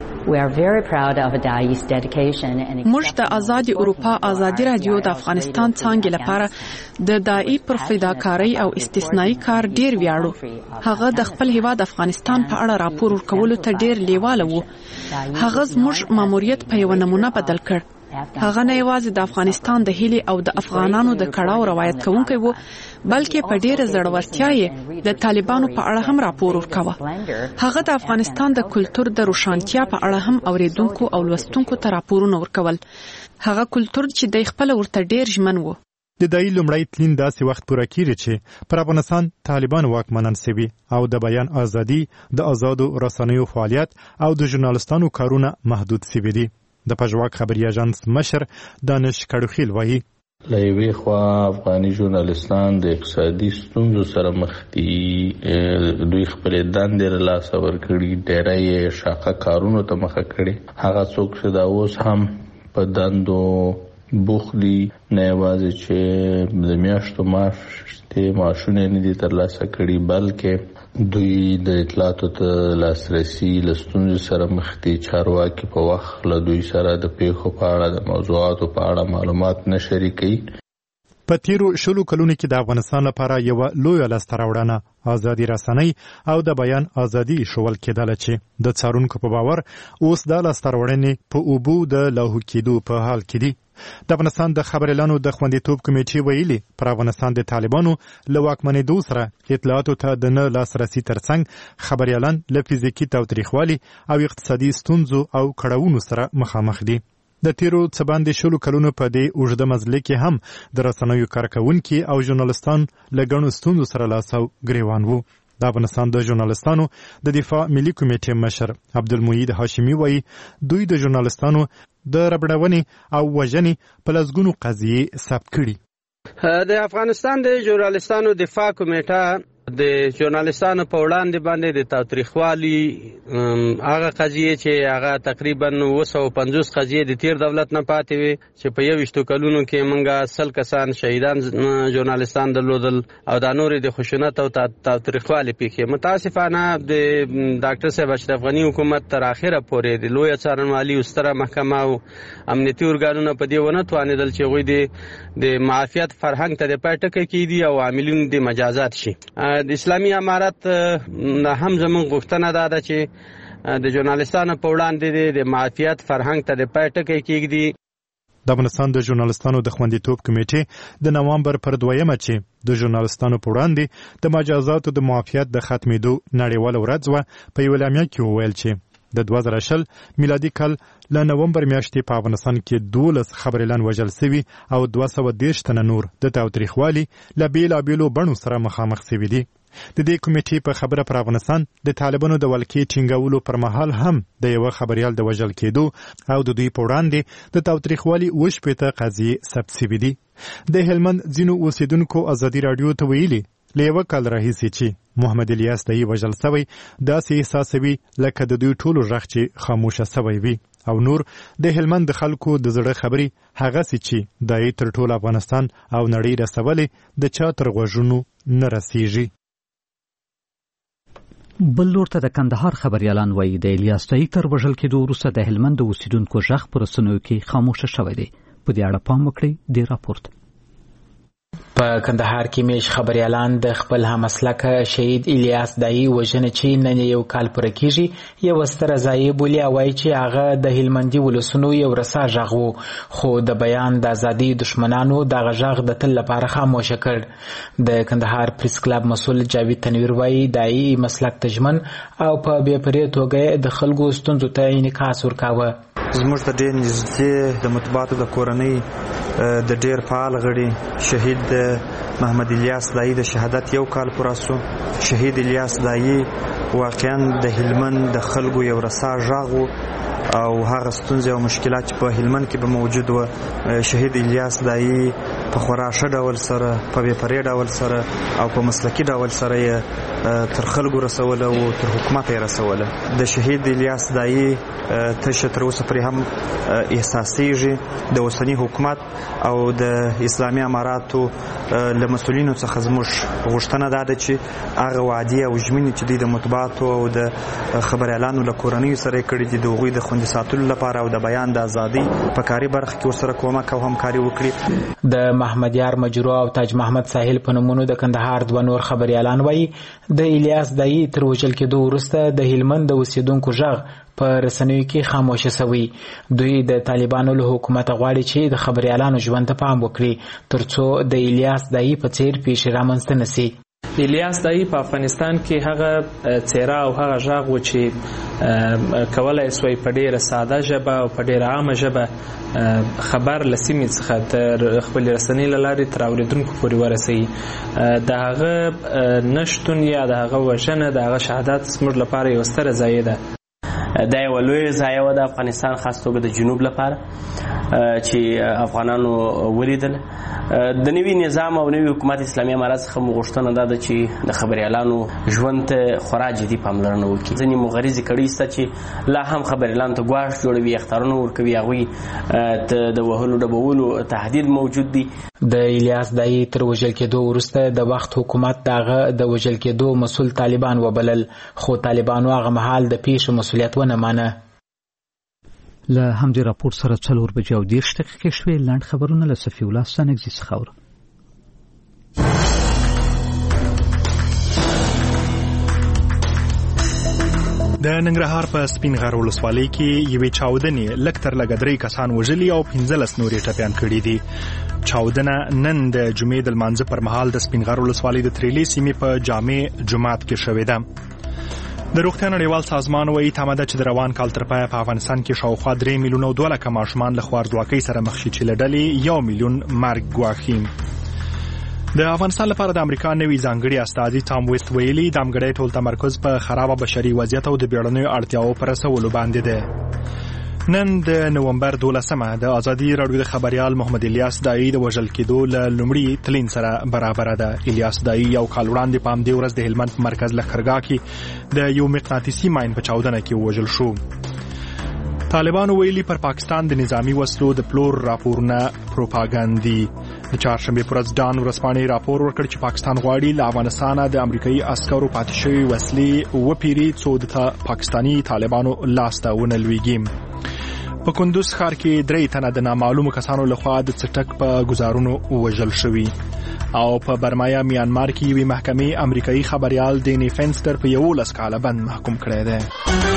موږ د آزادې اروپا آزادي راډیو د افغانستان څانګې لپاره د دایی پر فداکارۍ او استثنایی کار ډیر ویاړو. هغه د خپل هیواد افغانستان په اړه راپور ورکولو ته ډیر لیواله وو. هغه زموږ ماموریت په یوه نمونه بدل کړ. هغه نه یوازې د افغانستان د هیلې او د افغانانو د کړاو روایت کوونکی وو، بلکې په ډیره زړورتیا یې د طالبانو په اړه هم راپور ورکاوه. هغه د افغانستان د کلتور د روښانتیا په اړه هم اوریدونکو او لوستونکو ته راپورونه ورکول. هغه کلتور چې د خپل ورته ډیر ژمن وو. د دایی لومړی تلین داسې وخت پوره کیږي چې پر افغانستان طالبان واکمنان سوي او د بیان ازادي، د آزادو رسنیو فعالیت او د ژورنالستانو کارونه محدود سوي دي. د پژواک خبري اژانس مشر دانش کړوخیل وایي لایوي خوا افغاني ژورنالستان د اقتصادي ستونزو سره مخ دي. دوی خپل دندې له لاسه ورکړي، ډېری یې شاقه کارونو ته مخه کړي. هغه څوک چې دا اوس هم په دندو بوخت دي، نه یوازې چې د میاشتو معاشتې معاشونه نه دي ترلاسه کړي، بلکې دوی د اطلاعاتو ته لاسرسي له ستونزو سره مخ دي. چارواکي په وخت له دوی سره د پیښو په اړه د موضوعاتو په اړه معلومات نه شریکوي. په تیرو شلو کلونو کې د افغانستان لپاره یو لویه لاسته راوړنه ازادي رسنۍ او د بیان ازادي شول کېدله چې د څارونکو په باور اوس دا لاسته راوړنې په اوبو د لاهو کېدو په حال کې دي. د افغانستان د خبریالانو د خوندیتوب کمیټې ویلي پر افغانستان د طالبانو له واکمنېدو سره اطلاعاتو ته د نه لاسرسي ترڅنګ خبریالان له فزیکي تاوتریخوالي او اقتصادي ستونزو او کړاوونو سره مخامخ دي. د تیرو څه باندې شلو کلونو په دې اوږده مزله کې هم د رسنیو کارکوونکي او ژورنالستان له ګڼو ستونزو سره لاس او ګریوان وو. د افغانستان د ژورنالستانو د دفاع ملي کمیټې مشر عبدالمجید هاشمي وایي دوی د ژورنالستانو د ربړونې او وژنې په لسګونو قضیې ثبت کړي. د افغانستان د ژورنالستانو دفاع کمیټه د ژورنالستانو په وړاندې باندې د تاوتریخوالي هغه قضیې چې هغه تقریبا اوه سوه پنځوس قضیې د تیر دولت نه پاتې وي چې په یویشتو کلونو کې موږ سل کسان شهیدان ژورنالستان درلودل او دا نورې د خشونت او تاوتریخوالي پیښې. متاسفانه د ډاکټر صاحب اشرف غني حکومت تر اخره پورې د لویه څارنوالي او ستره محکمه او امنیتي ارګانونه په دې ونه توانېدل چې هغوی د معافیت فرهنګ ته د پای ټکی کېږدي او عاملین د مجازات شي. د اسلامي امارت هم زموږ غوښتنه دا ده چې د ژورنالستانو په وړاندې د معافیت فرهنګ ته د پای ټکی کېږدي. د افغانستان د ژورنالستانو د خوندیتوب کمیټې د نوامبر پر دویمه چې د ژورنالستانو په وړاندې د مجازاتو د معافیت د ختمېدو نړیواله ورځ وه په یوه اعلامیه کې وویل چې د دوه زره شل میلادي کال له نومبر میاشتې په افغانستان کې دولس خبریالان وژل سوي او دوه سوه دېرش تنه نور د تاوتریخوالي له بېلابېلو بڼو سره مخامخ سوي دي. د دې کمیټې په خبره پر افغانستان د طالبانو د ولکې ټینګولو پر مهال هم د یوه خبریال د وژل کېدو او د دوی په وړاندې د تاوتریخوالي اووه شپېته قضیې ثبت سوي دي. د هلمند ځینو اوسیدونکو ازادي راډیو ته ویلي له یوه کال راهیسې چې محمد الیاس دایي وژل سوی داسې احساسوي لکه د دوی ټولو غږ چې خاموشه سوی وي او نور د هلمند د خلکو د زړه خبرې هغسې چې دایي تر ټول افغانستان او نړۍ رسولې د چا تر غوږونو نه رسیږي. بل لور ته د کندهار خبریالان وایي د الیاس دایي تر وژل کېدو وروسته د هلمند د اوسیدونکو غږ په رسنیو کې خاموشه شوی دی. په دې اړه پام وکړئ د راپورټ. په کندهار کې میش خبریالان د خپل همسلکه شهید الیاس دایي وژنه چې نن یو کال پوره کیږي یو ستره ضایعه بولي او وایي چې هغه د هلمندي ولسونو یو رسا غږ و، خو د بیان د ازادۍ دشمنانو دغه غږ د تل لپاره خاموشه کړ. د کندهار پریس کلب مسؤل جاوید تنویر وایي دایي مسلک ته ژمن او په بې پرې توګه د خلکو ستونزو ته انعکاس ورکاوه. زموږ د ډېر نږدې د مطبوعاتو د کورنۍ د ډېر فعال غړي شهید محمد الیاس دایي د شهادت یو کال پوره سو. شهید الیاس دایي واقعا د هلمند د خلکو یو رسا غږ او هغه ستونزې او مشکلات چې په هلمند کې به موجود و شهید الیاس دایي په خورا ښه ډول سره په بې پرې ډول سره او په مسلکي ډول سره یې تر خلکو رسوله او تر حکومت یې رسوله. د شهید الیاس دایي تشه تر اوسه پرې هم احساسېږي. د اوسني حکومت او د اسلامي اماراتو له مسؤلینو څخه زموږ غوښتنه دا ده چې هغه وعدې او ژمنې چې دوی د مطبوعاتو او د خبریالانو له کورنیو سره یې کړي دي د هغوی د خوندي ساتلو لپاره او د بیان د ازادۍ په کاري برخه کې ورسره کومک او همکاري وکړي. د محمد یار مجروح او تاج محمد ساحل په نومونو د کندهار دوه نور خبریالان وایي د الیاس دایي تر وژل کېدو وروسته د هلمند د اوسیدونکو غږ په رسنیو کې خاموشه سوی. دوی د طالبانو له حکومت غواړي چې د خبریالانو ژوند ته پام وکړي ترڅو د الیاس دایي په څیر پیښې رامنځته نشي. الیاس دایي په افغانستان کې هغه څیره او هغه غږ و چې کولای سوی په ډیره ساده ژبه او په ډیره عامه ژبه خبر له سیمې څخه تر خپل رسنۍ له لارې تر اورېدونکو پورې ورسوي. د هغه نشتون یا د هغه وژنه د هغه شهادت زموږ لپاره یوه ستره ضایعه ده. دا یو لوی ضایعه و د افغانستان خاص توګه د جنوب لپاره چې افغانانو ولیدل. د نوي نظام او نوي حکومت اسلامي امارات څخه مو غوښتنه دا ده چې د خبريالانو ژوند ته خورا جدي پاملرنه وکړي. ځینې مو غریزې کړي سته چې لا هم خبريالانو ته ګواښ جوړوي، اخطارونه ورکوي، هغوی ته د وهلو ډبولو تهدید موجود دی. د الیاس دایي تر وژل کېدو وروسته د وخت حکومت دغه د وژل کېدو مسؤل طالبان وبلل، خو طالبانو هغه مهال د پیښې مسؤلیت ونه مانه. له همدې راپور سره څلور بجې او دېرش دقیقې شوې. لنډ خبرونه له صفي الله ستانکزي څخه اورو. د ننګرهار په سپین غر ولسوالۍ کې یوې چاودنې لږ تر لږه درې کسان وژلي او پنځلس نور یې ټپیان کړي دي. چاودنه نن د جمعې د لمانځه پر مهال د سپین غر ولسوالۍ د تریلي سیمې په جامع جومات کې شوې ده. د روغتیا نړیوال سازمان وایي تمه ده چې د روان کال تر پایه په افغانستان کې شاوخوا درې میلیونه او دوه لکه ماشومان له خوارځواکۍ سره مخ شي چې له ډلې یو میلیون مرګ ګواښي. د افغانستان لپاره د امریکا نوي ځانګړي استازي ټام ویست ویلي د امګړۍ ټول تمرکز په خرابه بشري وضعیت او د بیړنیو اړتیاو پر رسولو باندې ده. نن د نومبر دولسمه د ازادي راډیو د خبريال محمد الیاس دایي د وژل کېدو له لومړي تلین سره برابر ده. الیاس دایي یو کال وړاندې په همدې ورځ د هلمند په مرکز لښکرګاه کې د یو مقناطیسي ماین په چاودنه کې ووژل شو. طالبانو ویلي پر پاکستان د نظامی وسلو د پلور راپورونه پروپاګاند دي. د چهارشنبې پر ورځ ډان ورځپاڼې راپور ورکړ چې پاکستان غواړي له افغانستانه د امریکایي عسکرو پاتې شوي وسلې وپیري څو د پاکستاني طالبانو لاس ته ونه لویږي. په کندوز ښار کې درې تنه د نامعلومو کسانو لخوا د څټک په ګزارونو وژل شوي او په برمایا میانمار کې یوې محکمې امریکایي خبريال دیني فینستر په یولس کاله بند محکوم کړی دی.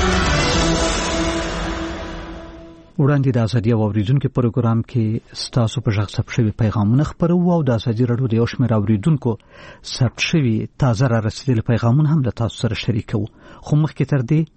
وړاندې د ازادي او اوریدونکو پروګرام کې ستاسو په ژغ ثبت شوي پیغامونه خپرو او د ازادي راډیو د یو شمېر اوریدونکو ثبت شوي تازه را رسیدلي پیغامونه هم له تاسو سره شریکوو. خو مخکې تر دې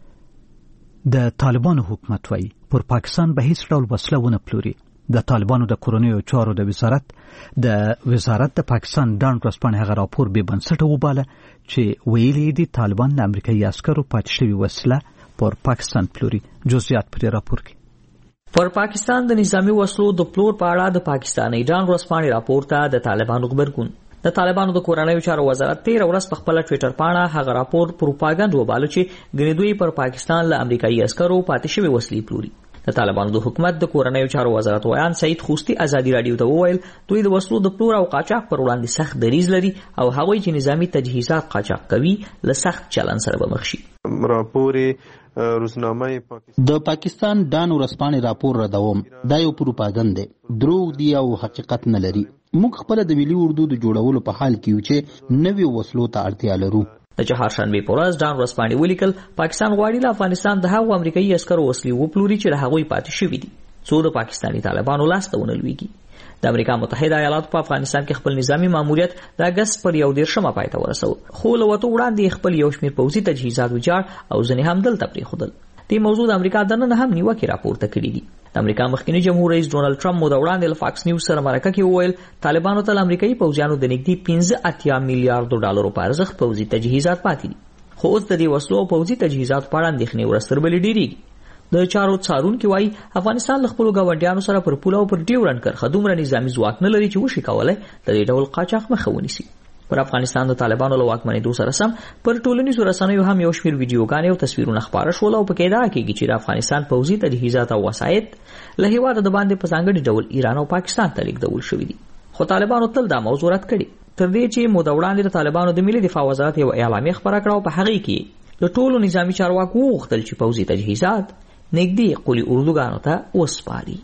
د طالبانو حکومت وایي پر پاکستان به هیڅ ډول وسله ونه پلوري. د طالبانو د کورنیو چارو د وزارت د وزارت د پاکستان ډان ورځپاڼې هغه راپور بې بنسټه وباله چې ویلي دي طالبان د امریکایي عسکرو پاتې شوي وسله پر پاکستان پلوري. جزئیات پر راپور کې پر پاکستان د نظامی وسلو د پلور په اړه د پاکستاني ډان ورځپاڼې راپور ته د طالبانو خبرګون. د طالبانو د کورنیو چارو وزارت تیر ورځ په خپل ټوئیټر باندې هغه راپور پروپاګاند وباله چې ګڼې دوی پر پاکستان له امریکایي عسکرو پاتې شوي وسلې پلوري. د طالبانو د حکومت د کورنیو چارو وزارت ویان سعید خوستی ازادي راډیو ته وویل دوی د وسلو د پلور او قاچاق پر وړاندې سخت دریځ لري او هغوی چې نظامی تجهیزات قاچاق کوي له سخت چلن سره به مخ شي. راپور روزنامه د پاکستان ډان ورځپاڼې راپور ردوم دا یو پروپاګاند دی، دروغ دی او حقیقت نه لري. موږ خپل د ملي اردو د جوړولو په حال کې یو چې نوې وسلو ته اړتیا لرو. د چهارشنبې په ورځ ډان ورځپاڼې ولیکل پاکستان غواړي له افغانستان د هغو امریکایي عسکرو وسلې وپلوري چې له هغوی پاتې شوي دي څو د پاکستاني طالبانو لاس ته ونه لویږي. د امریکا متحده ایالاتو په افغانستان کې خپل نظامی ماموریت د اګست پر یو دېرشمه پای ته ورسول، خو له وتو وړاندې خپل یو شمېر پوځي تجهیزات ویجاړ او ځینې هم دلته پرېښودل. دې موضوع د امریکا دننه هم نیوکې راپورته کړي دي. د امریکا مخکنی جمهور رئیس ډونالد ټرمپ مو د وړاندې له فاکس نیوز سره مرکه کې وویل طالبانو ته امریکایي پوځیانو د نږدې پنځه اتیا میلیارډ ډالرو په ارزښت پوځي تجهیزات پاتې دي. خو اوس د دې وسلو او پوځي تجهیزات په اړه اندېښنې ورځ تر بلې ډېرېږي. د چارو څارونکي وایي افغانستان له خپلو ګاونډیانو سره پر پوله او پر ډیورنډ کرښه دومره نظامي ځواک نه لري چې وشي کولی د دې ډول قاچاق مخه ونیسي. پر افغانستان د طالبانو له واکمنېدو سره سم پر ټولنیزو رسنیو هم یو شمېر ویډیوګانې او تصویرونه خپاره شول او پکې ادعا کېږي چې د افغانستان پوځي تجهیزات او وسایط له هېواده د باندې په ځانګړي ډول ایران او پاکستان ته لیږدول شوي دي. خو طالبانو تل دا موضوع رد کړې تر دې چې موده وړاندې د طالبانو د ملي دفاع وزارت یو اعلامیه خپره کړه او په هغې کې د ټولو نظامي چارواکو وغوښتل چې پوځي تجهیزات نږدې قولي اردوګانو ته وسپاري.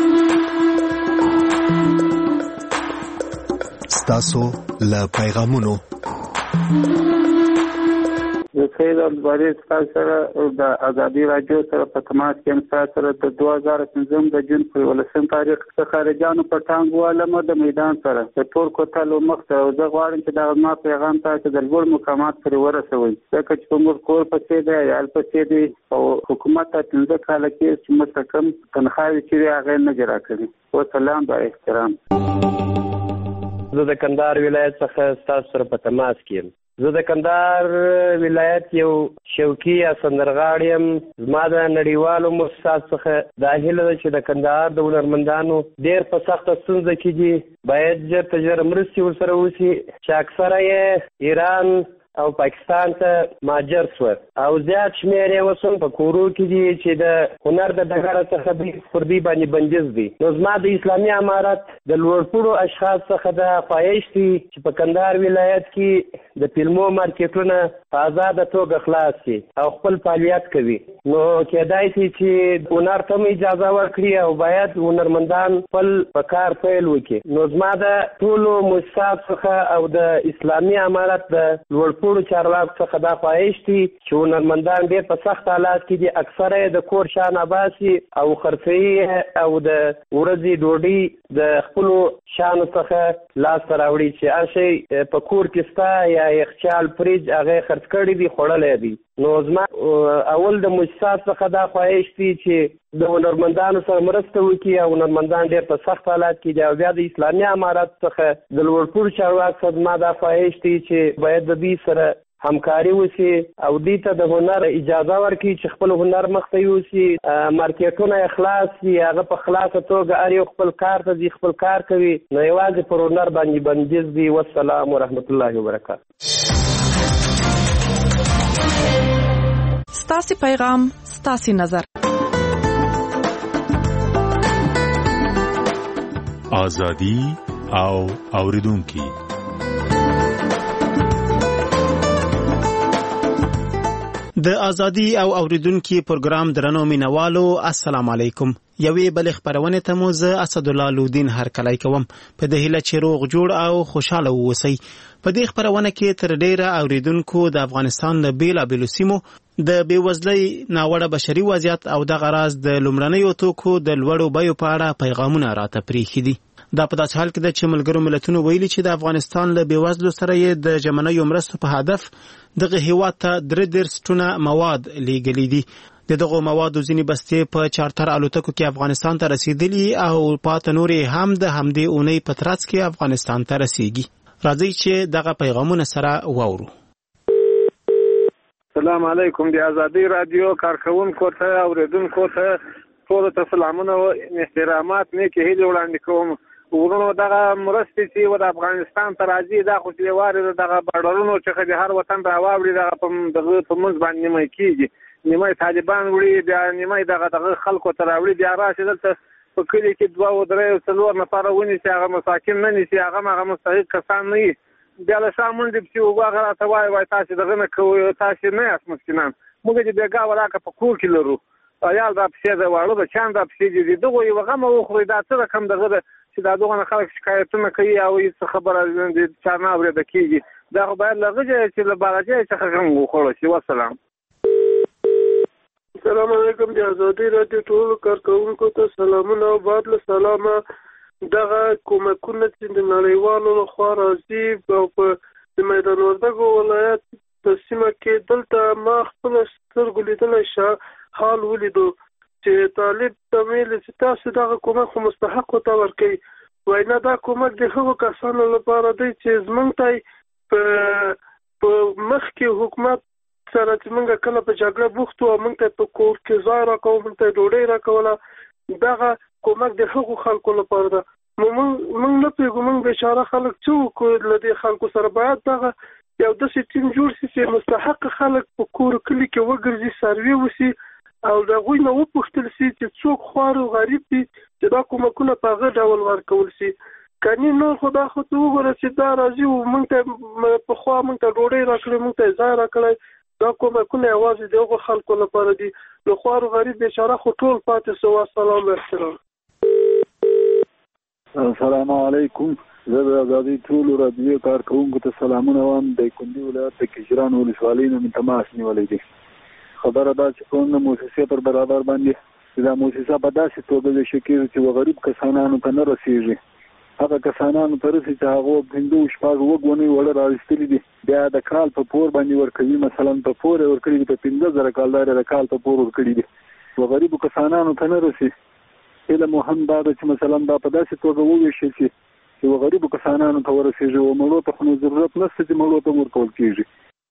ستاسو له پیغامونو د سید الباری سره د ازادي راډیو سره په تماس کې هم سره د دوه هزار پنځم د جون په ولسم تاریخ څخه خارجانو په ټانګ والمه د میدان سره د ټول کوتل مخ ته زه غواړم چې دا ما پیغام ته د لوړ مقامات پر ورسوي ځکه چې په موږ کور پسې دی یا پسې دی او حکومت ته پنځه کاله کې چې مستقم تنخواهي چې هغه نه جرا کوي. والسلام با احترام. زه د کندهار ولایت څخه ستاسو سره په تماس کې یم. زه د کندهار ولایت یو شوقي یا سندرغاړی یم. زما د نړیوالو مؤسسات څخه دا هیله ده چې د کندهار د هنرمندانو ډېر په سخته ستونزه کې دي، باید ژر تر ژره مرستې ورسره وشي چې اکثره یې ایران او پاکستان ته مهاجر شول او زیات شمېر یې اوس هم په کورو کې دي چې د هنر د ډګره څخه دوی پر دوی باندې بندیز دي. نو زما د اسلامي امارت د لوړپوړو اشخاص څخه دا خواهش دی چې په کندهار ولایت کې د فلمو مارکیټونه په ازاده توګه خلاص شي او خپل فعالیت کوي. نو کېدای شي چې هنر ته هم اجازه ورکړي او باید هنرمندان خپل په کار پیل وکړي. نو زما د ټولو مؤسسات څخه او د اسلامي امارت د لوړپوړو چارواکو څخه دا خواهش دی چې هنرمندان ډېر په سخت حالات کې دي، اکثره یې د کور شان باسي او خرڅوي او د ورځې ډوډۍ د خپلو شانو څخه لاسته راوړي چې هر شی په کور کې ستا یا یخچال فریج هغه خرڅ کړي دي، خوړلی دي. نو زما اول د مؤسسات څخه دا خواهش دی چې د هنرمندانو سره مرسته وکړي او هنرمندان ډېر په سخت حالات کې دي او بیا د اسلامي امارت څخه د لوړپوړو چارواکو څخه زما دا خواهش دی چې باید د دوی سره همکاري وشي او دوی ته د هنر اجازه ورکړي چې خپل هنر مخته یوسي، مارکیټونه یې خلاص وي، هغه په خلاصه توګه هر یو خپل کار ته ځي، خپل کار کوي. نو یوازې پر هنر باندې بندیز دی. والسلام ورحمت الله وبرکاته. ستاسي پیغام ستاسي نظر. آزادي او اوریدونکي. د ازادي او اوریدونکو پروګرام درنو مینوالو السلام علیکم. یوې بل خبرونه ته مو زه اسد الله لودین هرکلی کوم په د هیله چې روغ جوړ او خوشاله اوسئ. په دې خبرونه کې تر ډیره اوریدونکو د افغانستان د بیلابیلو سیمو د بیوزلۍ ناوړه بشري وضعیت او د غراض د لومړنیو توکو د لوړو بیو په اړه پیغامونه راته پریښي دي. دا په داسې حال کې ده چې ملګرو ملتونو ویلي چې د افغانستان له بیوزلو سره یې د ژمنیو مرستو په هدف دغه هیواد ته درې دېرش ټونه مواد لیږلي دي. د دغو موادو ځینې بستې په چارتر الوتکو کې افغانستان ته رسیدلي او پاته نورې هم د همدې اونۍ په ترڅ کې افغانستان ته رسیږي. راځئ چې دغه پیغامونه سره واورو. السلام علیکم. د ازادي رادیو کارکونکو ته اوریدونکو ته ټول ته سلامونه او احترامات نیکې هیلې وړاندې کوم. ورونو دغه مرستې چې د افغانستان ته راځي دا خو چې واره دغه بارډرونو چې د هر وطن راواوړي دغه په دغه په منځ باندې نیمه کېږي، نیمه طالبان وړي، بیا نیمه دغه دغه خلکو ته راوړي، بیا راشي دلته په کلي کې دوه او درې څلور نفره ونیسي، هغه مساکین نه نیسي، هغه هغه مستحق کسان نه وي. بیا له شا منډې پسې اوبه هغه راته وایي وایي تاسې دغه نه کوئ، تاسې نه یاست مسکینان، موږ چې بېګا ولاکه په کور کې لرو، عیال دا پسې د واړه بچیان دا پسې دي، دغو یوه غمه وخورئ. دا څه رقم دغه ده چې دا دغه خلک شکایتونه کوي او هېڅ خبره د چا نه اورېده کېږي. دا خو باید له هغه ځایه چې له بارجایه څخه غم وخوړل شي. وسلام. السلام علیکم. د ازادي راډیو ټولو کارکوونکو ته سلامونه او بعد له سلامه. دغه کومکونه چې د نړیوالو لخوا راځي او په د میدان وردګو ولایت په سیمه کې دلته ما خپله سترګو لیدلی حال ولیدو چې طالب ته ویل چې تاسو دغه کومک خو مستحقو ته ورکوئ. وایي نه، دا کومک د هغو کسانو لپاره دی چې زموږ ته په مخکې حکومت سره چې موږ کله په جګړه بوخت وو او موږ ته په کور کې ځای راکوو، موږ ته ډوډۍ راکوله، دغه کومک د هغو خلکو لپاره ده. نو موږ نه پوهېږو موږ بېچاره خلک څه وکړو. له دې خلکو سره باید دغه یو داسې ټیم جوړ شي چې مستحق خلک په کور کلي کې وګرځي، سروې وشي او د هغوی نه وپوښتل شي چې څوک خوار او غریب دي چې دا کومکونه په هغه ډول ورکول شي. کني نور خو دا خو ته وګوره چې دا راځي او موږ ته پخوا موږ ته ډوډۍ راکړې، موږ ته ځای راکړی، دا کومکونه یوازې د هغو خلکو لپاره دي. نو خوار او غریب بیچاره خو ټول پاتې سو. السلام احترام. السلام علیکم. زه د ازادي ټولو رادیو کارکوونکو ته سلامونه وایم. د کندي ولایت د کشران ولسوالۍ نه مې تماس نیولی دی. خبره دا چې کوم د موسسې پر برابر باندې دا موسسه په داسې توګه ویشل کېږي چې غریب کسانانو ته نه رسېږي. هغه کسانانو ته رسي چې هغه پنځه شپږ اووه ګونې وړه راویستلي دي، بیا د کال په پور باندې ورکوي. مثلا په پور یې ورکړي دي، په پنځه زره کالدار یې د کال په پور ورکړي دي، غریبو کسانانو ته نه رسي. علم مو هم دا ده چې مثلا دا په داسې توګه وویشل شي چې غریبو کسانانو ته ورسیږي او مړو ته خو ضرورت نشته چې مړو ته ورکول کیږي.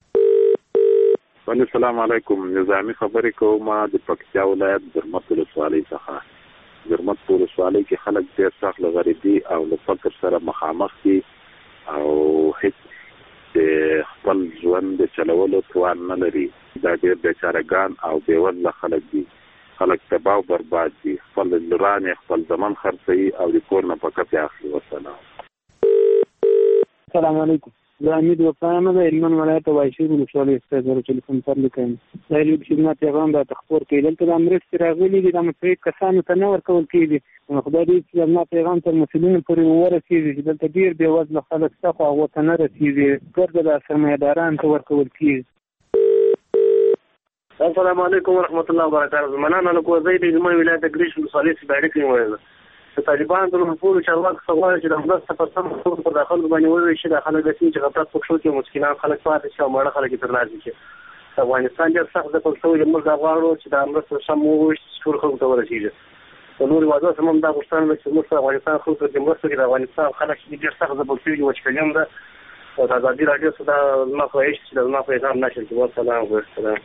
السلام علیکم. نظامی خبرې کوم د پکتیا ولایت زرمت ولسوالۍ څخه. زرمت ولسوالۍ کې خلک ډېر سخت له غریبي او له فقر سره مخامخ دي او هیڅ د خپل ژوند د چلولو توان نه لري. دا ډېر بیچارهګان او بېوزله خلک دي. خلک تباه او برباد دي. خپل لرانې خپل زمن خرڅوي او د کور نه فقط اخلي. وسلام. السلام علیکم. زه امید وفایم د هلمند ولایت وایشي ولسوالۍ څخه زه ټلیفون سره لیکم. دا یو خدمت پیغام دا تخپور کې دلته د مرستې راغلي دي د متفق کسانو ته نه ورکول کېږي. خدای دې چې زما پیغام تر مسؤلینو پورې ورسېږي چې دلته ډېر بېوزله خلک شته خو هغو ته نه رسېږي. ګرده د سرمایه‌دارانو ته ورکول کېږي. السلام علیکم ورحمۃ اللہ وبرکاتہ. مننه له کوزۍ د هلمند ولایت د ګریش ولسوالۍ څخه اړیکې ویل. د طالبانو تر ټولو چارواکو څخه غواړي چې د مرستې په سم ډول په داخل باندې وویشي. د خلک داسې چې غفلت وکړي چې مسکینان خلک پاتې شي او ماړه خلک یې ترلاسه کړي. افغانستان ډېر سخت ځپل شوی دی. موږ دا غواړو چې دا مرسته سم وویشي چې ټولو خلکو ته ورسېږي. د نورو هېوادونو سره هم دا غوښتنه ده چې موږ د افغانستان خلکو ته د مرستو کې د افغانستان خلک ډېر سخت ځپل شوي دي. وچکلي هم ده او د ازادي راډیو څخه دا زما خواهش چې د زما پیغام نشر کړي. والسلام والسلام.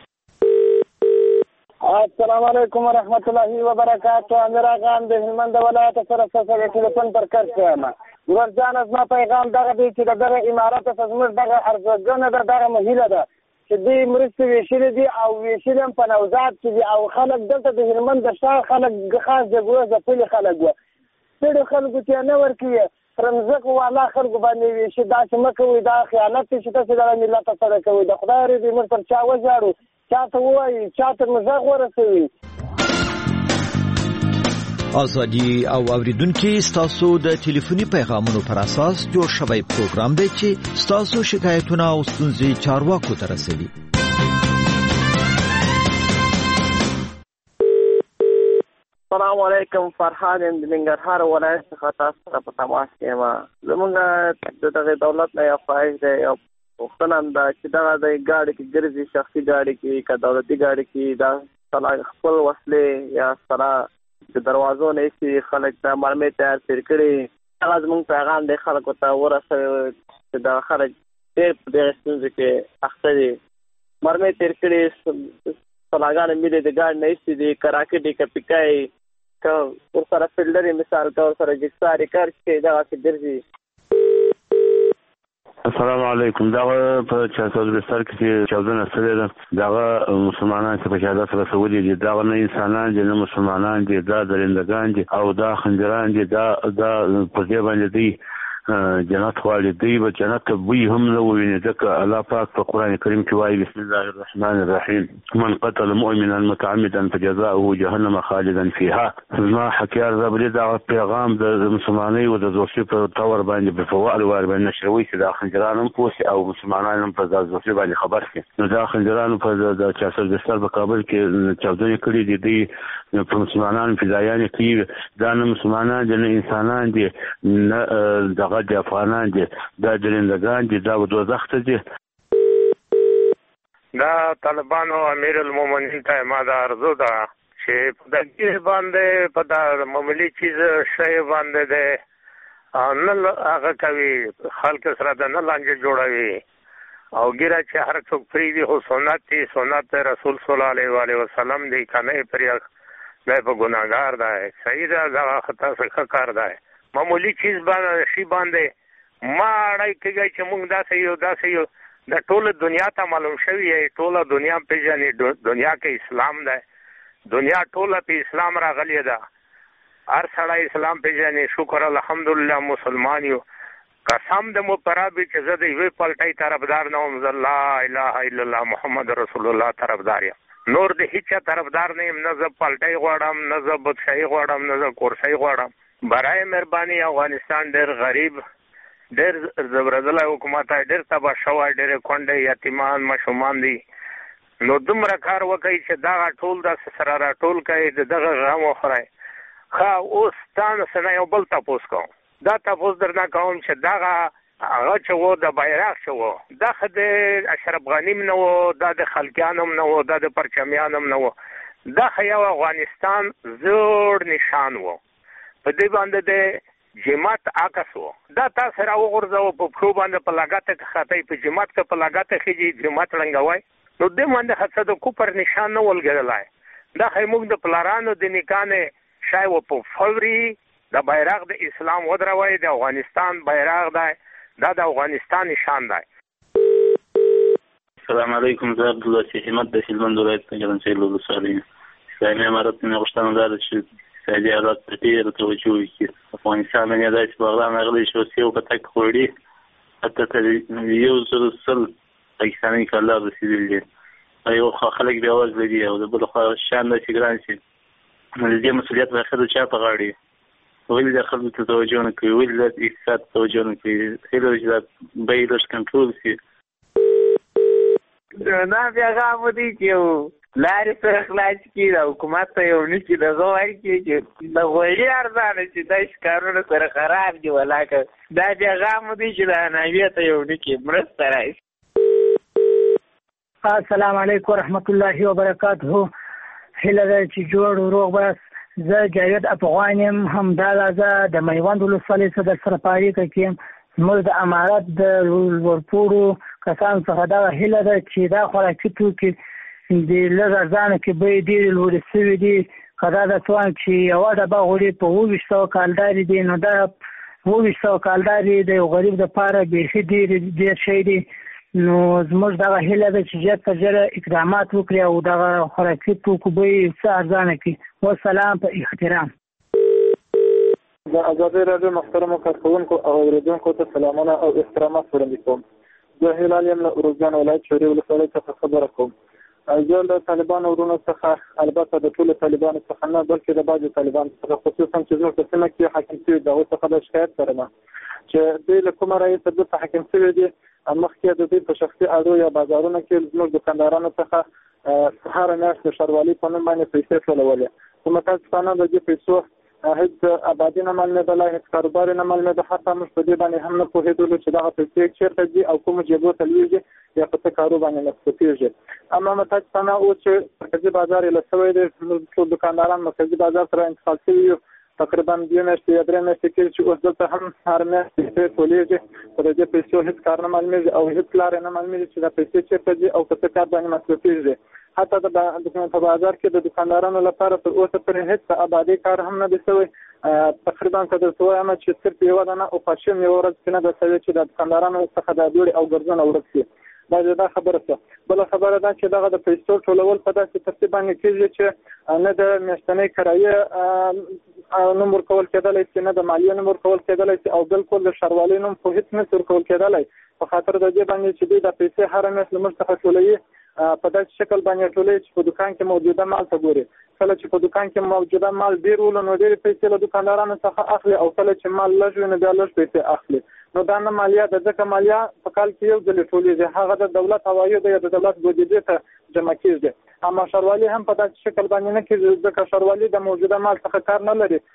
السلام علیکم ورحمۃ اللہ وبرکاتہ. امیر خان د هلمند ولایت سره سره ټلیفون پر کار کوم. ورځان از ما پیغام دغه دی چې دغه امارات ته زموږ دغه ارزګنه ده دغه مهیله ده چې دې مرستې ویشلې دي او ویشلې هم په نوزاد کې دي او خلک دلته د هلمند د شاه خلک خاص جګړه ځپلي خلک وو. ډېرو خلکو ته نه ورکوي. رمزق والا خلکو باندې ویشي. داسې مه کوئ. دا خیانت دی چې تاسې دغه ملت سره کوئ. د خدای رضا موږ پر چا وژاړو. چاته وایي چاته مزاق ورسوي. ازادي او اوریدونکو ستاسو د ټلیفوني پیغامونو پر اساس جوړ شوی پروګرام دی چې ستاسو شکایتونه او ستونزې چارواکو ته رسوي. السلام علیکم. فرحان د ننګرهار ولایت څخه تاسو سره په تماس کې یم. زموږ د دغه دولت نه یو خواهش دی او وختونه دا چې دغه د ګاډي کې ګرځي شخصي ګاډي کې که دولتي ګاډي کې دا سلا خپل وسلې یا سلا د دروازو نه ایستي خلک ته مرمۍ تیار تېر کړي. هغه زموږ پیغام دی خلکو ته ورسوي چې دا خلک ډېر په دغه ستونزو کې اخته دي. مرمۍ تېر کړي. سلاګانې ملي د ګاډي نه ایستي دي. که راکټ یې که پیکای که ورسره فلډر یې مثال که ورسره جکسار یې کار چې دغسې ګرځي. السلام علیکم. دغه په چارسوز بستر کې چې چاودنه شوې ده دغه مسلمانان چې په شهادت رسولي دي دغه نه انسانان دي نه مسلمانان دي. دا درندګان دي او دا خنجران دي. دا دا په دې باندې دی جنت غواړي. دوی به جنت ته بوی هم نه وویني ځکه الله پاک په قرآن کریم کې وایي بسم الله الرحمن الرحیم من قتل مؤمنا متعمدا فجزاؤه جهنم خالدا فيها. زما حکیار زبري دغه پیغام د مسلمانۍ او د دوستۍ په تور باندې په فوال وار باندې نشروي چې د خنجران هم پوسي او مسلمانان هم په دوستۍ باندې خبر شي. نو دا خنجران په د چارسل بستر په کابل کې چاودنې کړي دي. دوی په مسلمانانو فدایان کوي. دا نه مسلمانان دي نه انسانان دي نه دغه د افغانان دي. دا درندګان دي. دا دوزخ ته دي. دا طالبانو امیر المؤمنین ته ما دا ارزو ده چې په دغه باندې په دا معمولی چیز شی باندې ده نه هغه کوي. خلک سره د نه لانجه جوړوي او ګیره چې هر څوک پریږدي خو سنت دی. سنت رسول صلی الله علیه و آله وسلم دی. کنه پرې دا په ګناګار ده. صحیح ده. دا خطا څخه کار ده. معمولی چیز باندې شی باندې ما اړای کوي چې موږ داسې یو داسې یو د ټوله دنیا ته معلوم شوی دی. ټوله دنیا پیژني. دنیا کې اسلام ده. دنیا ټوله په اسلام راغلی ده. هر سړی اسلام پیژني. شکر الحمدلله مسلمان یو. قسم د مو پرابي چې زه د یوې پلټۍ طرفدار نه وم. زه لا اله الا الله محمد رسول الله طرفدار یم. نور د هیڅ طرفدار نه یم. نه زه پلټۍ غواړم نه زه بادشاهي غواړم نه زه کورسۍ غواړم. برای مهرباني افغانستان ډېر غریب ډېر زبردله حکومت دی. ډېر تباه شوی. ډېرې کونډې یتیمان ماشومان دي. نو دومره کار وکړئ چې دغه ټول داسې سره راټول کړئ د دغه غم وخورئ. ښه اوس تاسو څخه یو بل تپوس کوم. دا تپوس درنه کوم چې دغه هغه چې و د بیرغ چې و دا خو د اشرف غني نه و. دا د خلقیان هم نه و. دا د پرچمیان هم نه و. دا خو یو افغانستان زوړ نشان و. په دې باندې د جماعت عکس وو دا تاسو را وګورځو په خو باندې په لګاته کې خاطی په جماعت کې په لګاته کې جماعت رنګوي نو د باندې خاصه د کوپر نشان نه ولګلای دا خیموږ د پلارانو د نکانه شای و په فوري د بیرغ د اسلام ودروي د افغانستان بیرغ دی دا د افغانستان نشان دی. السلام علیکم زه عبدالله احمد د هلمند ولایت څخه یم ولسوالۍ اسلامي امارت نه غوښتنه ده چې سعودي عرب ته ډېر توجه وکړي افغانستان نه داسې بغداد غلي شو سیو په تک خوړي حتی تر یو زر سل پاکستاني کلا رسیدلی دي یو خلک بیا واز لري او د بل خو شان د سیګران شي د دې مسولیت په اخر چا په غاړي ولې د خلکو ته توجه نه کوي ولې د اقتصاد توجه نه کوي هیله چې د بیرش کنټرول شي نه بیا غو دي چې لارې سره خلاص کړي د حکومت ته یو نشي د غوړ کې چې د غوړي ارزانه چې د ښکارونو سره خراب دي ولاکه دا بیا غو دي چې د ناویت یو نکي مرسته راځي. السلام علیکم ورحمت الله وبرکاته. هله ده چې جوړ روغ بس زه جاوید افغان یم همدا زه د میوند ولسوالۍ څخه در سره په اړیکه کې یم. زموږ د امارت د ورپورو کسانو څخه دا هله ده چې دا خوراکي توکي د لږ ارزانه کې بیې ډېرې لوړې شوي دي که دا د توان چې یوه ډبه غوړي په اووه ویشت سوه کالدارې دي نو دا اووه ویشت سوه کالدارې د یو غریب دپاره بیخي ډېر ډېر شی دی نو زموږ دغه هیله ده چې ژر تر ژره اقدامات وکړي او دغه خوراکي توکو بیې څه ارزانه کړي. والسلام په احترام. د ازادۍ راډیو محترمو کارکوونکو او اورېدونکو ته سلامونه او احترامات وړاندې کوم. زه هلال یم له اروزګان ولایت شوري ولسوالۍ څخه خبره کوم. زه له طالبانو ورونو څخه البته د ټولو طالبانو څخه نه بلکې د بعضو طالبانو څخه خصوصا چې زموږ په سیمه کې حاکم شوي د هغوی څخه د شکایت سره ده چې دوی له کومه رایې دلته حاکم شوي دي مخکې د دوی په شخصي اړو یا بازارونو کې زموږ دکاندارانو څخه هره میاشت د ښاروالۍ په نوم باندې پیسې ټولولې خو متاسفانه د دې پیسو هیڅ آبادي نه معلومېدله هیڅ کاروبار یې نه معلومېده حتی موږ په دې باندې هم نه پوهېدلو چې دغه پیسې چېرته ځي او کومو جېبو ته لوېږي یا په څه کارو باندې مصرفېږي. اما متاسفانه اوس چې مرکزي بازار یې له شوی دی زموږ ټول دکانداران مرکزي بازار سره انتقال شوي یو تقریبا دوه میاشتې یا درې میاشتې کېږي چې اوس دلته هم هر میاشت پیسې ټولېږي خو د دې پیسو هیڅ کار نه معلومېږي او هیڅ لاره نه معلومېږي چې دا پیسې چېرته ځي او په څه کار باندې مصرفېږي. حتی د په بازار کې د دکاندارانو لپاره تر اوسه پورې هیڅ آبادي کار هم نه دی شوی. تقریبا که درته وایم چې صرف یوه دانه اوپاشن یوه ورځ کې نه ده شوې چې د دکاندارانو څخه دا دوړې او ګرځونه ورک شي. دا دا خبره ده. بله خبره ده چې دغه د پیسو ټولول په داسې ترتیب باندې کېږي چې نه د میاشتنۍ کرایې نوم ورکول کېدلی شي نه د مالیې نوم ورکول کېدلی شي او بالکل د ښاروالۍ نوم خو هېڅ نشي ورکول کېدلی په خاطر د دې باندې چې دوی دا پیسې هره میاشت له موږ څخه ټولوي په داسې شکل باندې ټولوي چې په دکان کې موجوده مال ته ګوري. کله چې په دکان کې موجوده مال ډېر ولو نو ډېرې پیسې له دکاندارانو څخه اخلي او کله چې مال لږ وي نو بیا لږ پیسې اخلي. نو دا نه مالیه ده ځکه مالیه په کال کې یو ځلې ټولېږي هغه د دولت عوایدو یا د دولت بودیجې ته جمع کېږي. اما ښاروالي هم په داسې شکل باندې نه کېږي ځکه ښاروالي د موجوده مال څخه کار نه لري.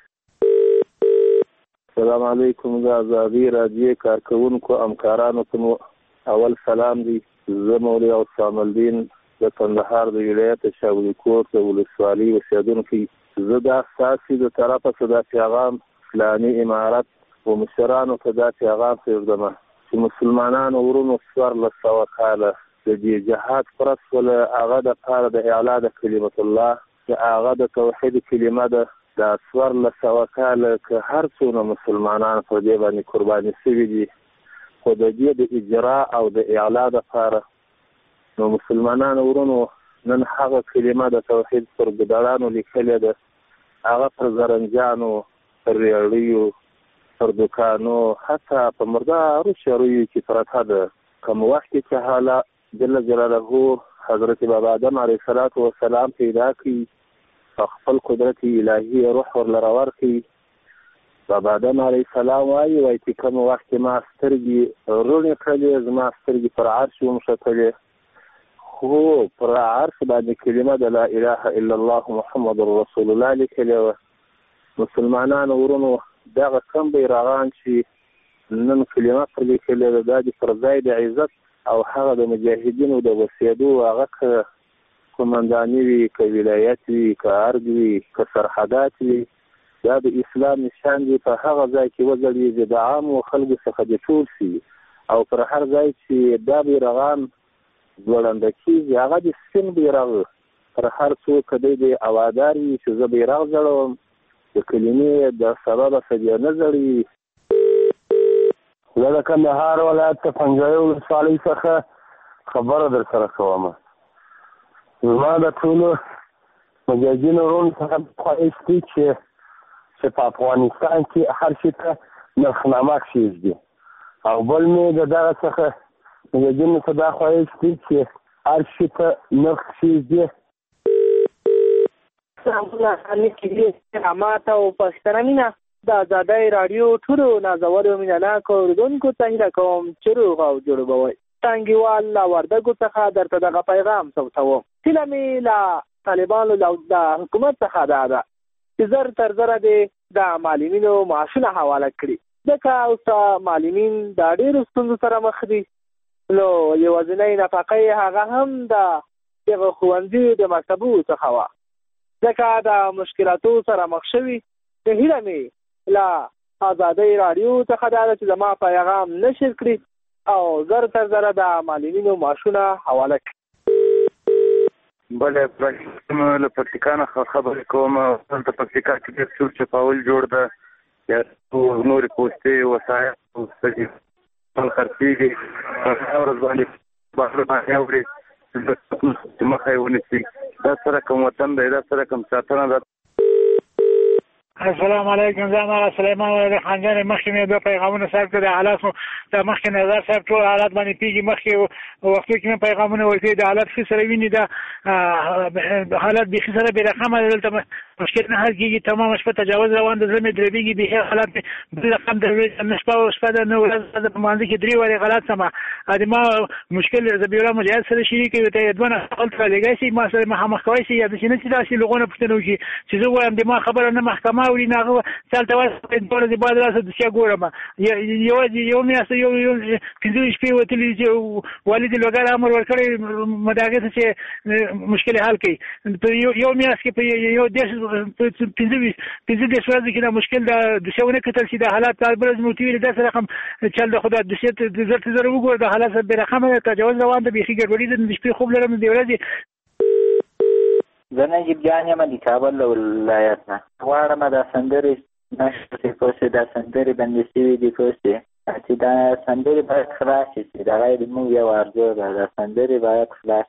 السلام علیکم د ازادۍ راډیو کارکوونکو همکارانو ته مو اول سلام دی. زه مولوي حسام الدین د کندهار د ولایت شاولی کور د ولسوالۍ اوسېدونکی. زه دا ستاسې د طرفه څه دا پیغام فلاني امارت و مشرانو ته دا پیغام پرېږدمه چې مسلمانانو ورونو څوارلس سوه کاله د دې جهاد فرض کړله هغه دپاره د اعلا د کلمت الله چې هغه د توحید کلمه ده دا څوارلس سوه کاله که هر څونه مسلمانان پر دې باندې قرباني شوي دي خو د دې د اجرا او د اعلا دپاره نو مسلمانانو ورونو نن هغه کلمه د توحید پر ګدړانو لیکلې ده هغه پر زرنجانو پر ریاړیو پر دکانو حتی په مردارو شارویو کې پرته ده. کوم وخت کې چې حالا جل جلاله حضرت بابا آدم علیه الصلاة والسلام پیدا کړي په خپل قدرت الهي روح ورله ورکړي بابا آدم علیه السلام وایي وایي چې کوم وخت کې ما سترګې روڼې کړلې زما سترګې پر عرش ومښتلې خو پر عرش باندې کلمه د لا اله الا الله محمد رسول الله لیکلې وه. مسلمانانو ورونو دغه کم بیرغان چې نن کلمه پر لیکلې ده دا د پر ځای د عزت او هغه د مجاهدینو د وسیدو هغه که قمنداني وي که ولایت وي که ارګ وي که سرحدات وي دا د اسلام نشان دی، په هغه ځای کې وځړېږي د عامو خلکو څخه دې ټول شي او پر هر ځای چې دا بیرغان ځوړنده کېږي هغه د سپین بیرغ پر هر څوک دی د اوادار وي چې زه بیرغ ځړوم د کلمې د سببه څه بیا نه ځړي. زه د کندهار ولایت د پنجوایي ولسوالۍ څخه خبره در سره کوم. زما د ټولو مجاهدینو وروڼو څخه خواهش دی چې چې په افغانستان کې هر شي ته نرخنامه کښېږدي او بل مې د دغه څخه مجاهدینو ته دا خواهش دی چې هر شي ته نرخ کښېږدي. سلامونه علیکم ماته او پښتنه مینه د ازادۍ راډیو ټولو نازولو مینه ناکو اورېدونکو ته هیله کوم چې روغ او جوړ به وئ. ټانګیوال له وردګو څخه درته دغه پیغام ثبتوم. هیله مې له طالبانو د حکومت څخه دا ده چې زر تر زره دې د معلمینو معاشونه حواله کړي، ځکه اوس معلمین د ډېرو ستونزو سره مخ دي. نو یوازینۍ نفقه یې هغه هم د دغه ښوونځي د مکتبو څخه وه، ځکه د مشکلاتو سره مخ شوي. هیله مې له ازادۍ راډیو څخه دا ده چې زما پیغام نشر کړي او زر تر زره د معلمینو معاشونه حواله کړي. بله پرشتم له پکتیکا نه خبرې کوم. دلته پکتیکا کې ډېر چور چپاول جوړ ده، یا نورې پوستې وسایل خپل خرڅېږي، په هغه ورځ باندې بهر باندې اوري چې مخه یې ونیسي. دا څه رقم وطن دی، دا څه رقم ساتنه ده. السلام علیکم، زه هغه سلیمان ولی خان جان. مخکې مې دوه پیغامونه صاحب ته د حالات د مخکې نظر صاحب ټول حالات باندې پیږي. مخکې وختو کې مې پیغامونه ورکړي د حالات ښه سره ویني، دا حالات بیخي سره بې رقمه دي. دلته مشکل نه حل کېږي، تمامه شپه تجاوز روان د زړه مې دربېږي. بیخي حالات بې رقم د نه شپه او شپه د نه ورځ په مانځه کې درې وارې غلط سمه د ما مشکل زبیرا مجاهد سره شریک وي ته دوه نه خپل لګای شي ما سره مخامخ کوي شي یا د شي نه چې داسې لغونه پوښتنه وکړي چې زه وایم د ما خبره نه محکمه اوري نه هغه چلته وایي په ورځې بعد راسه د څه ګورم یوازې یو میاشت یو یو پنځه شپې وتلې چې والد لوګر امر ورکړي مداګه ته چې مشکل حل کړي یو میاشت کې په یو دیش پنځه پنځه دیش ورځې کې دا مشکل د دښونه کتل چې د حالات برز موتیوي د داسې رقم چل د خدا د شت د زړه زره وګور د حالات به رقم تجاوز روان د بيخي ګډوډي د شپې خوب لرم دی ورځي. زه نجیب جان یم د کابل ولایت نه غواړم د سندرې نشته کوڅه د سندرې باندې سوي دي کوڅه چې دا سندرې باید خلاص شي دا غیر موږ یو ارزو ده د سندرې باید خلاص.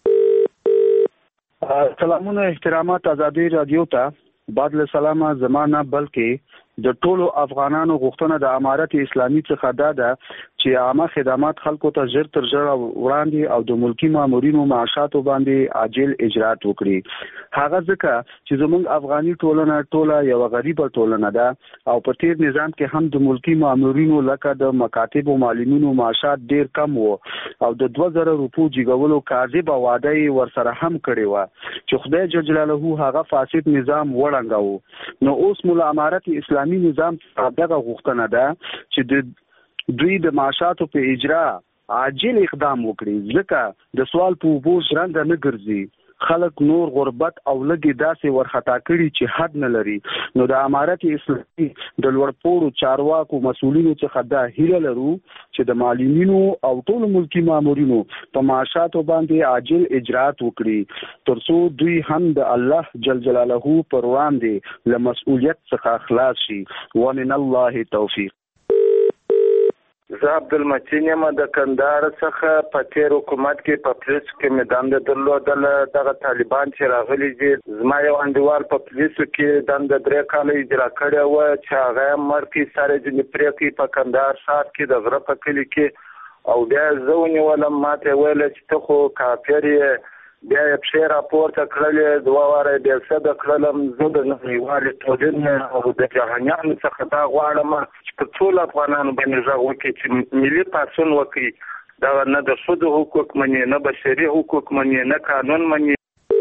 سلامونه احترامات ازادي رادیو ته بعد له سلامه زمانہ بلکې د ټولو افغانانو غوښتنه د امارت اسلامي څخه دا ده چې عامه خدمات خلکو ته ژر تر ژره وړاندې او د ملکی مامورینو معاشاتو باندې عاجل اجرات وکړي. هغه ځکه چې زموږ افغاني ټولنه ټوله یو غریبه ټولنه ده او په تیر نظام کې هم د ملکی مامورینو لکه د مکاتب او معلمینو معاشات ډیر کم وو او د دوه زره روپو جګولو کاذبه وعده یې ورسره هم کړې وه چې خدای جل جلاله هغه فاسد نظام وړنګاوه. نو اوس مولا امارت اسلامي نظام دغه غوښتنه ده چې د دوی د معاشاتو په اجرا عاجل اقدام وکړي ځکه د سوال په اوبو ژرنده نه ګرځي. خلک نور غربت او لګي داسې ورخطا کړي چې حد نه لري. نو د امارت اسلامي د لوړپوړو چارواکو مسؤلینو څخه دا هیله لرو چې د معلمینو او ټولو ملکی مامورینو په معاشاتو باندې عاجل اجرات وکړي ترڅو دوی هم د الله جل جلاله پر وړاندې له مسؤلیت څخه خلاص شي. ومن الله توفیق. زه عبدالمتین یم د کندهار څخه. په تیر حکومت کې په پولیسو کې مې دنده درلودله. دغه طالبان چې راغلي دي زما یو انډیوال په پولیسو کې دنده درې کاله اجرا کړې وه چې هغه یې مړ کړي سر یې ځینې پرې کړي په کندهار ښار کې د غره په کلي کې او بیا زه ونیولم ما ته یې ویله چې ته خو کافر یې بیا یې پښې راپورته کړلې دوه واره یې بېسده کړلم. زه د نړیوالې ټولنې او د جهانیانو څخه دا غواړم چې په ټولو افغانانو باندې غږ وکړي چې ملي پاڅون وکړي. دغه نه د ښځو حقوق مني نه بشري حقوق مني نه قانون مني.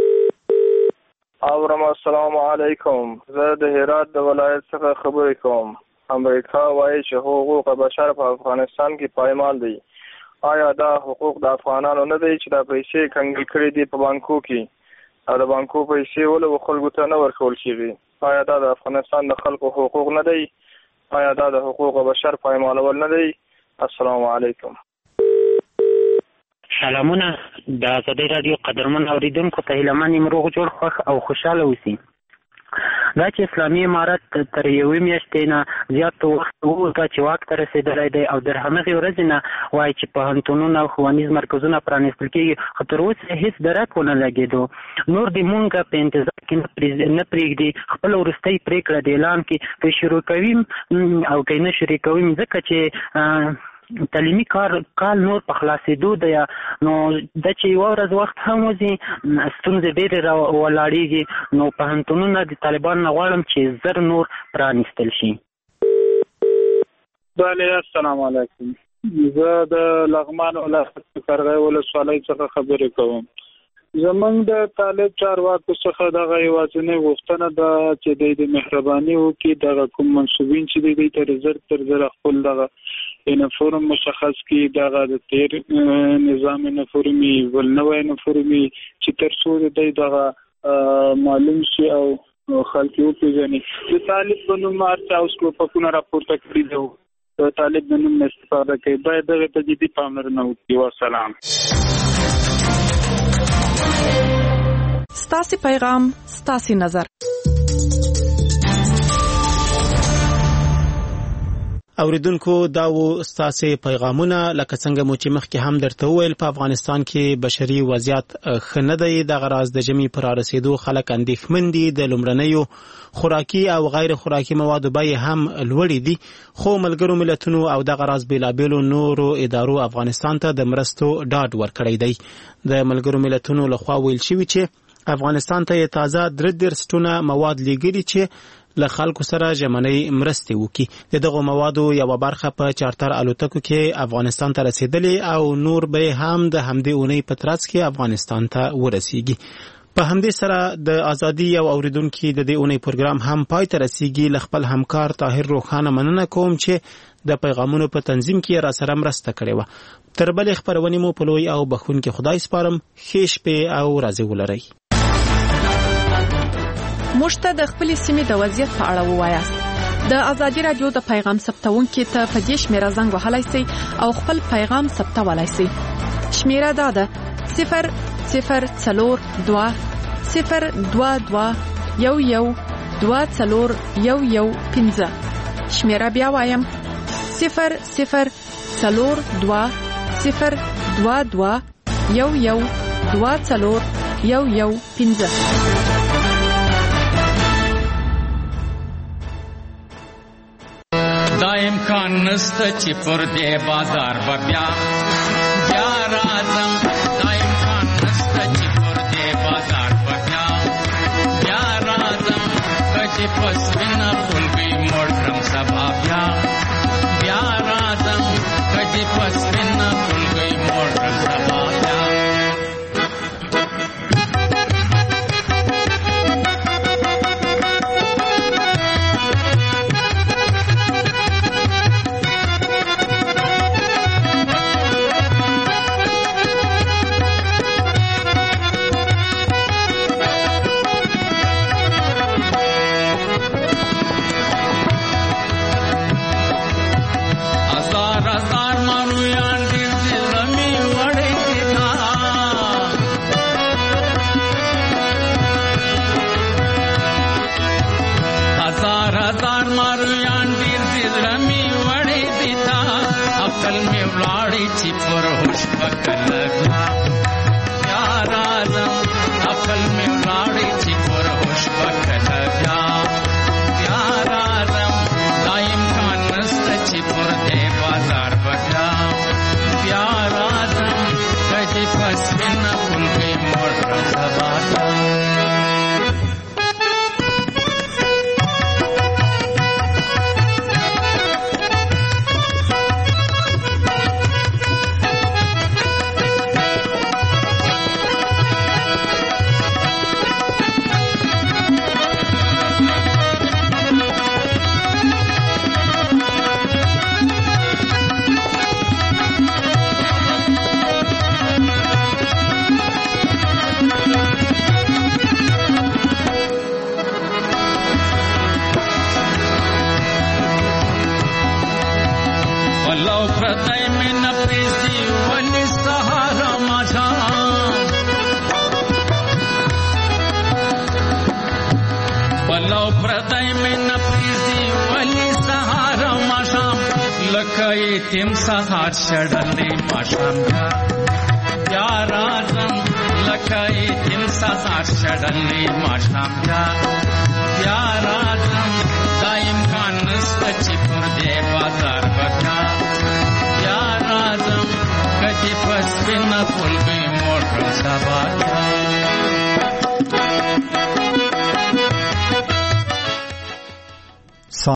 اورم السلام علیکم. زه د هرات د ولایت څخه خبرې کوم. امریکا وایي چې حقوق بشر په افغانستان کې پایمال دي. آیا دا حقوق د افغانانو نه دی چې دا پیسې کنګل کړي دي په بانکو کې او د بانکو پیسې ولې خلکو ته نه ورکول کېږي؟ آیا دا د افغانستان د خلکو حقوق نه دی؟ آیا دا د حقوق بشر پایمالول نه دی؟ السلام علیکم. سلامونه د آزادۍ رادیو قدرمن اوریدونکو ته هیله من یم روغ جوړ خوښ او خوشحاله اوسئ. دا چې اسلامي امارت تر یوې میاشتې نه زیات وخت وروسته چې واک ته رسېدلی دی او در همغې ورځې نه وایي چې پوهنتونونه او ښوونیز مرکزونه پرانېستل کېږي، خو تر اوسه هېڅ درک ونه لګېدو. نور دې مونږ په انتظار کې نه پرېږدي، خپله وروستۍ پرېکړه د اعلان کې که شروع کوي او که نه شروع کوي، ځکه چې تعلیمي کار کال نور په خلاصېدو دی، نو دا چې یوه ورځ وخت هم وځي ستونزې ډېرې را ولاړېږي. نو پوهنتونونه د طالبانو نه غواړم چې زر نور پرانیستل شي. بله السلام علیکم. زه د لغمان ولایت قرغې ولسوالۍ څخه خبرې کوم. زمونږ د طالب چارواکو څخه دغه یوازینۍ غوښتنه ده چې د مهرباني وکړي دغه کوم منصوبین چې دی تر زر تر زر خپل دغه یونیفورم مشخص کړي، دغه د تیر نظام یونیفورمي ول نوی یونیفورمي چې تر څو دی دغه معلوم شي او خلک وپېژني. د طالب په نوم هرچا اوس ټوپکونه راپورته کړي دي، د طالب د نوم استفاده کوي، باید دغه ته جدي پاملرنه وکړي. وسلام. ستاسي پیغام ستاسي نظر. اوریدونکو دا و ستاسي پیغامونه، لکه څنګه مو چې مخکې هم درته وویل په افغانستان کې بشري وضعیت ښه نه دی. دغه راز د ژمي پر رسېدو خلک اندېښمن دي، د لومړنیو خوراکي او غیر خوراکي موادو بیې هم لوړې دي، خو ملګرو ملتونو او دغه راز بېلابېلو نورو ادارو افغانستان ته د مرستو ډاډ ورکړی دی. د ملګرو ملتونو لخوا ویل شوي چې افغانستان ته تازه درې دېرش ټونه مواد لیږلي چې له خلکو سره ژمنۍ مرستې وکړي. د دغو موادو یوه برخه په چارتر الوتکو کې افغانستان ته رسېدلې او نور به هم د همدې اونۍ په ترڅ کې افغانستان ته ورسیږي. په همدې سره د ازادي یو اوریدونکي د دې اونۍ پروګرام هم پای ته رسیږي. له خپل همکار طاهر روخانه مننه کوم چې د پیغامونو په تنظیم کې را سره مرسته کړې وه. تر بلې خپرونې مو په لوی او بخښونکي خدای سپارم. ښې شپې او ورځې ولرئ. موږ ته د خپلې سیمې د وضعیت په اړه ووایاست. د ازادي رادیو د پیغام ثبتونکي ته په دې شمیره زنګ وهلی سئ او خپل پیغام ثبتولی سئ. شمیره دا ده صفر صفر څلور دوه صفر دوه دوه یو یو دوه څلور یو یو پنځه. شمیره بیا وایم صفر صفر څلور دوه صفر دوه دوه یو یو دوه څلور یو یو پنځه. دا امکان نسته چې پر دې بازار به بیا بیا راځم. دا امکان نسته چې پر دې بازار به بیا بیا راځم. که چې پس وینه ټولګۍ موړ کړم سبا بیا بیا راځم. که چې پس وینه ټولګۍ موړ کړم سبا بیا. پردای مې نه پریږدي ولې سهار ماښام بلو پردای مې نه پریږدي ولې سهار ماښام لکه یتیم سهار شړلې ماښام بیا راځم لکه یتیم سهار شړلې ماښام بیا راځم دا امکان نشته چې پر دې بازار بکا بیا راځم کدی په سپینه پلوي موټر سبا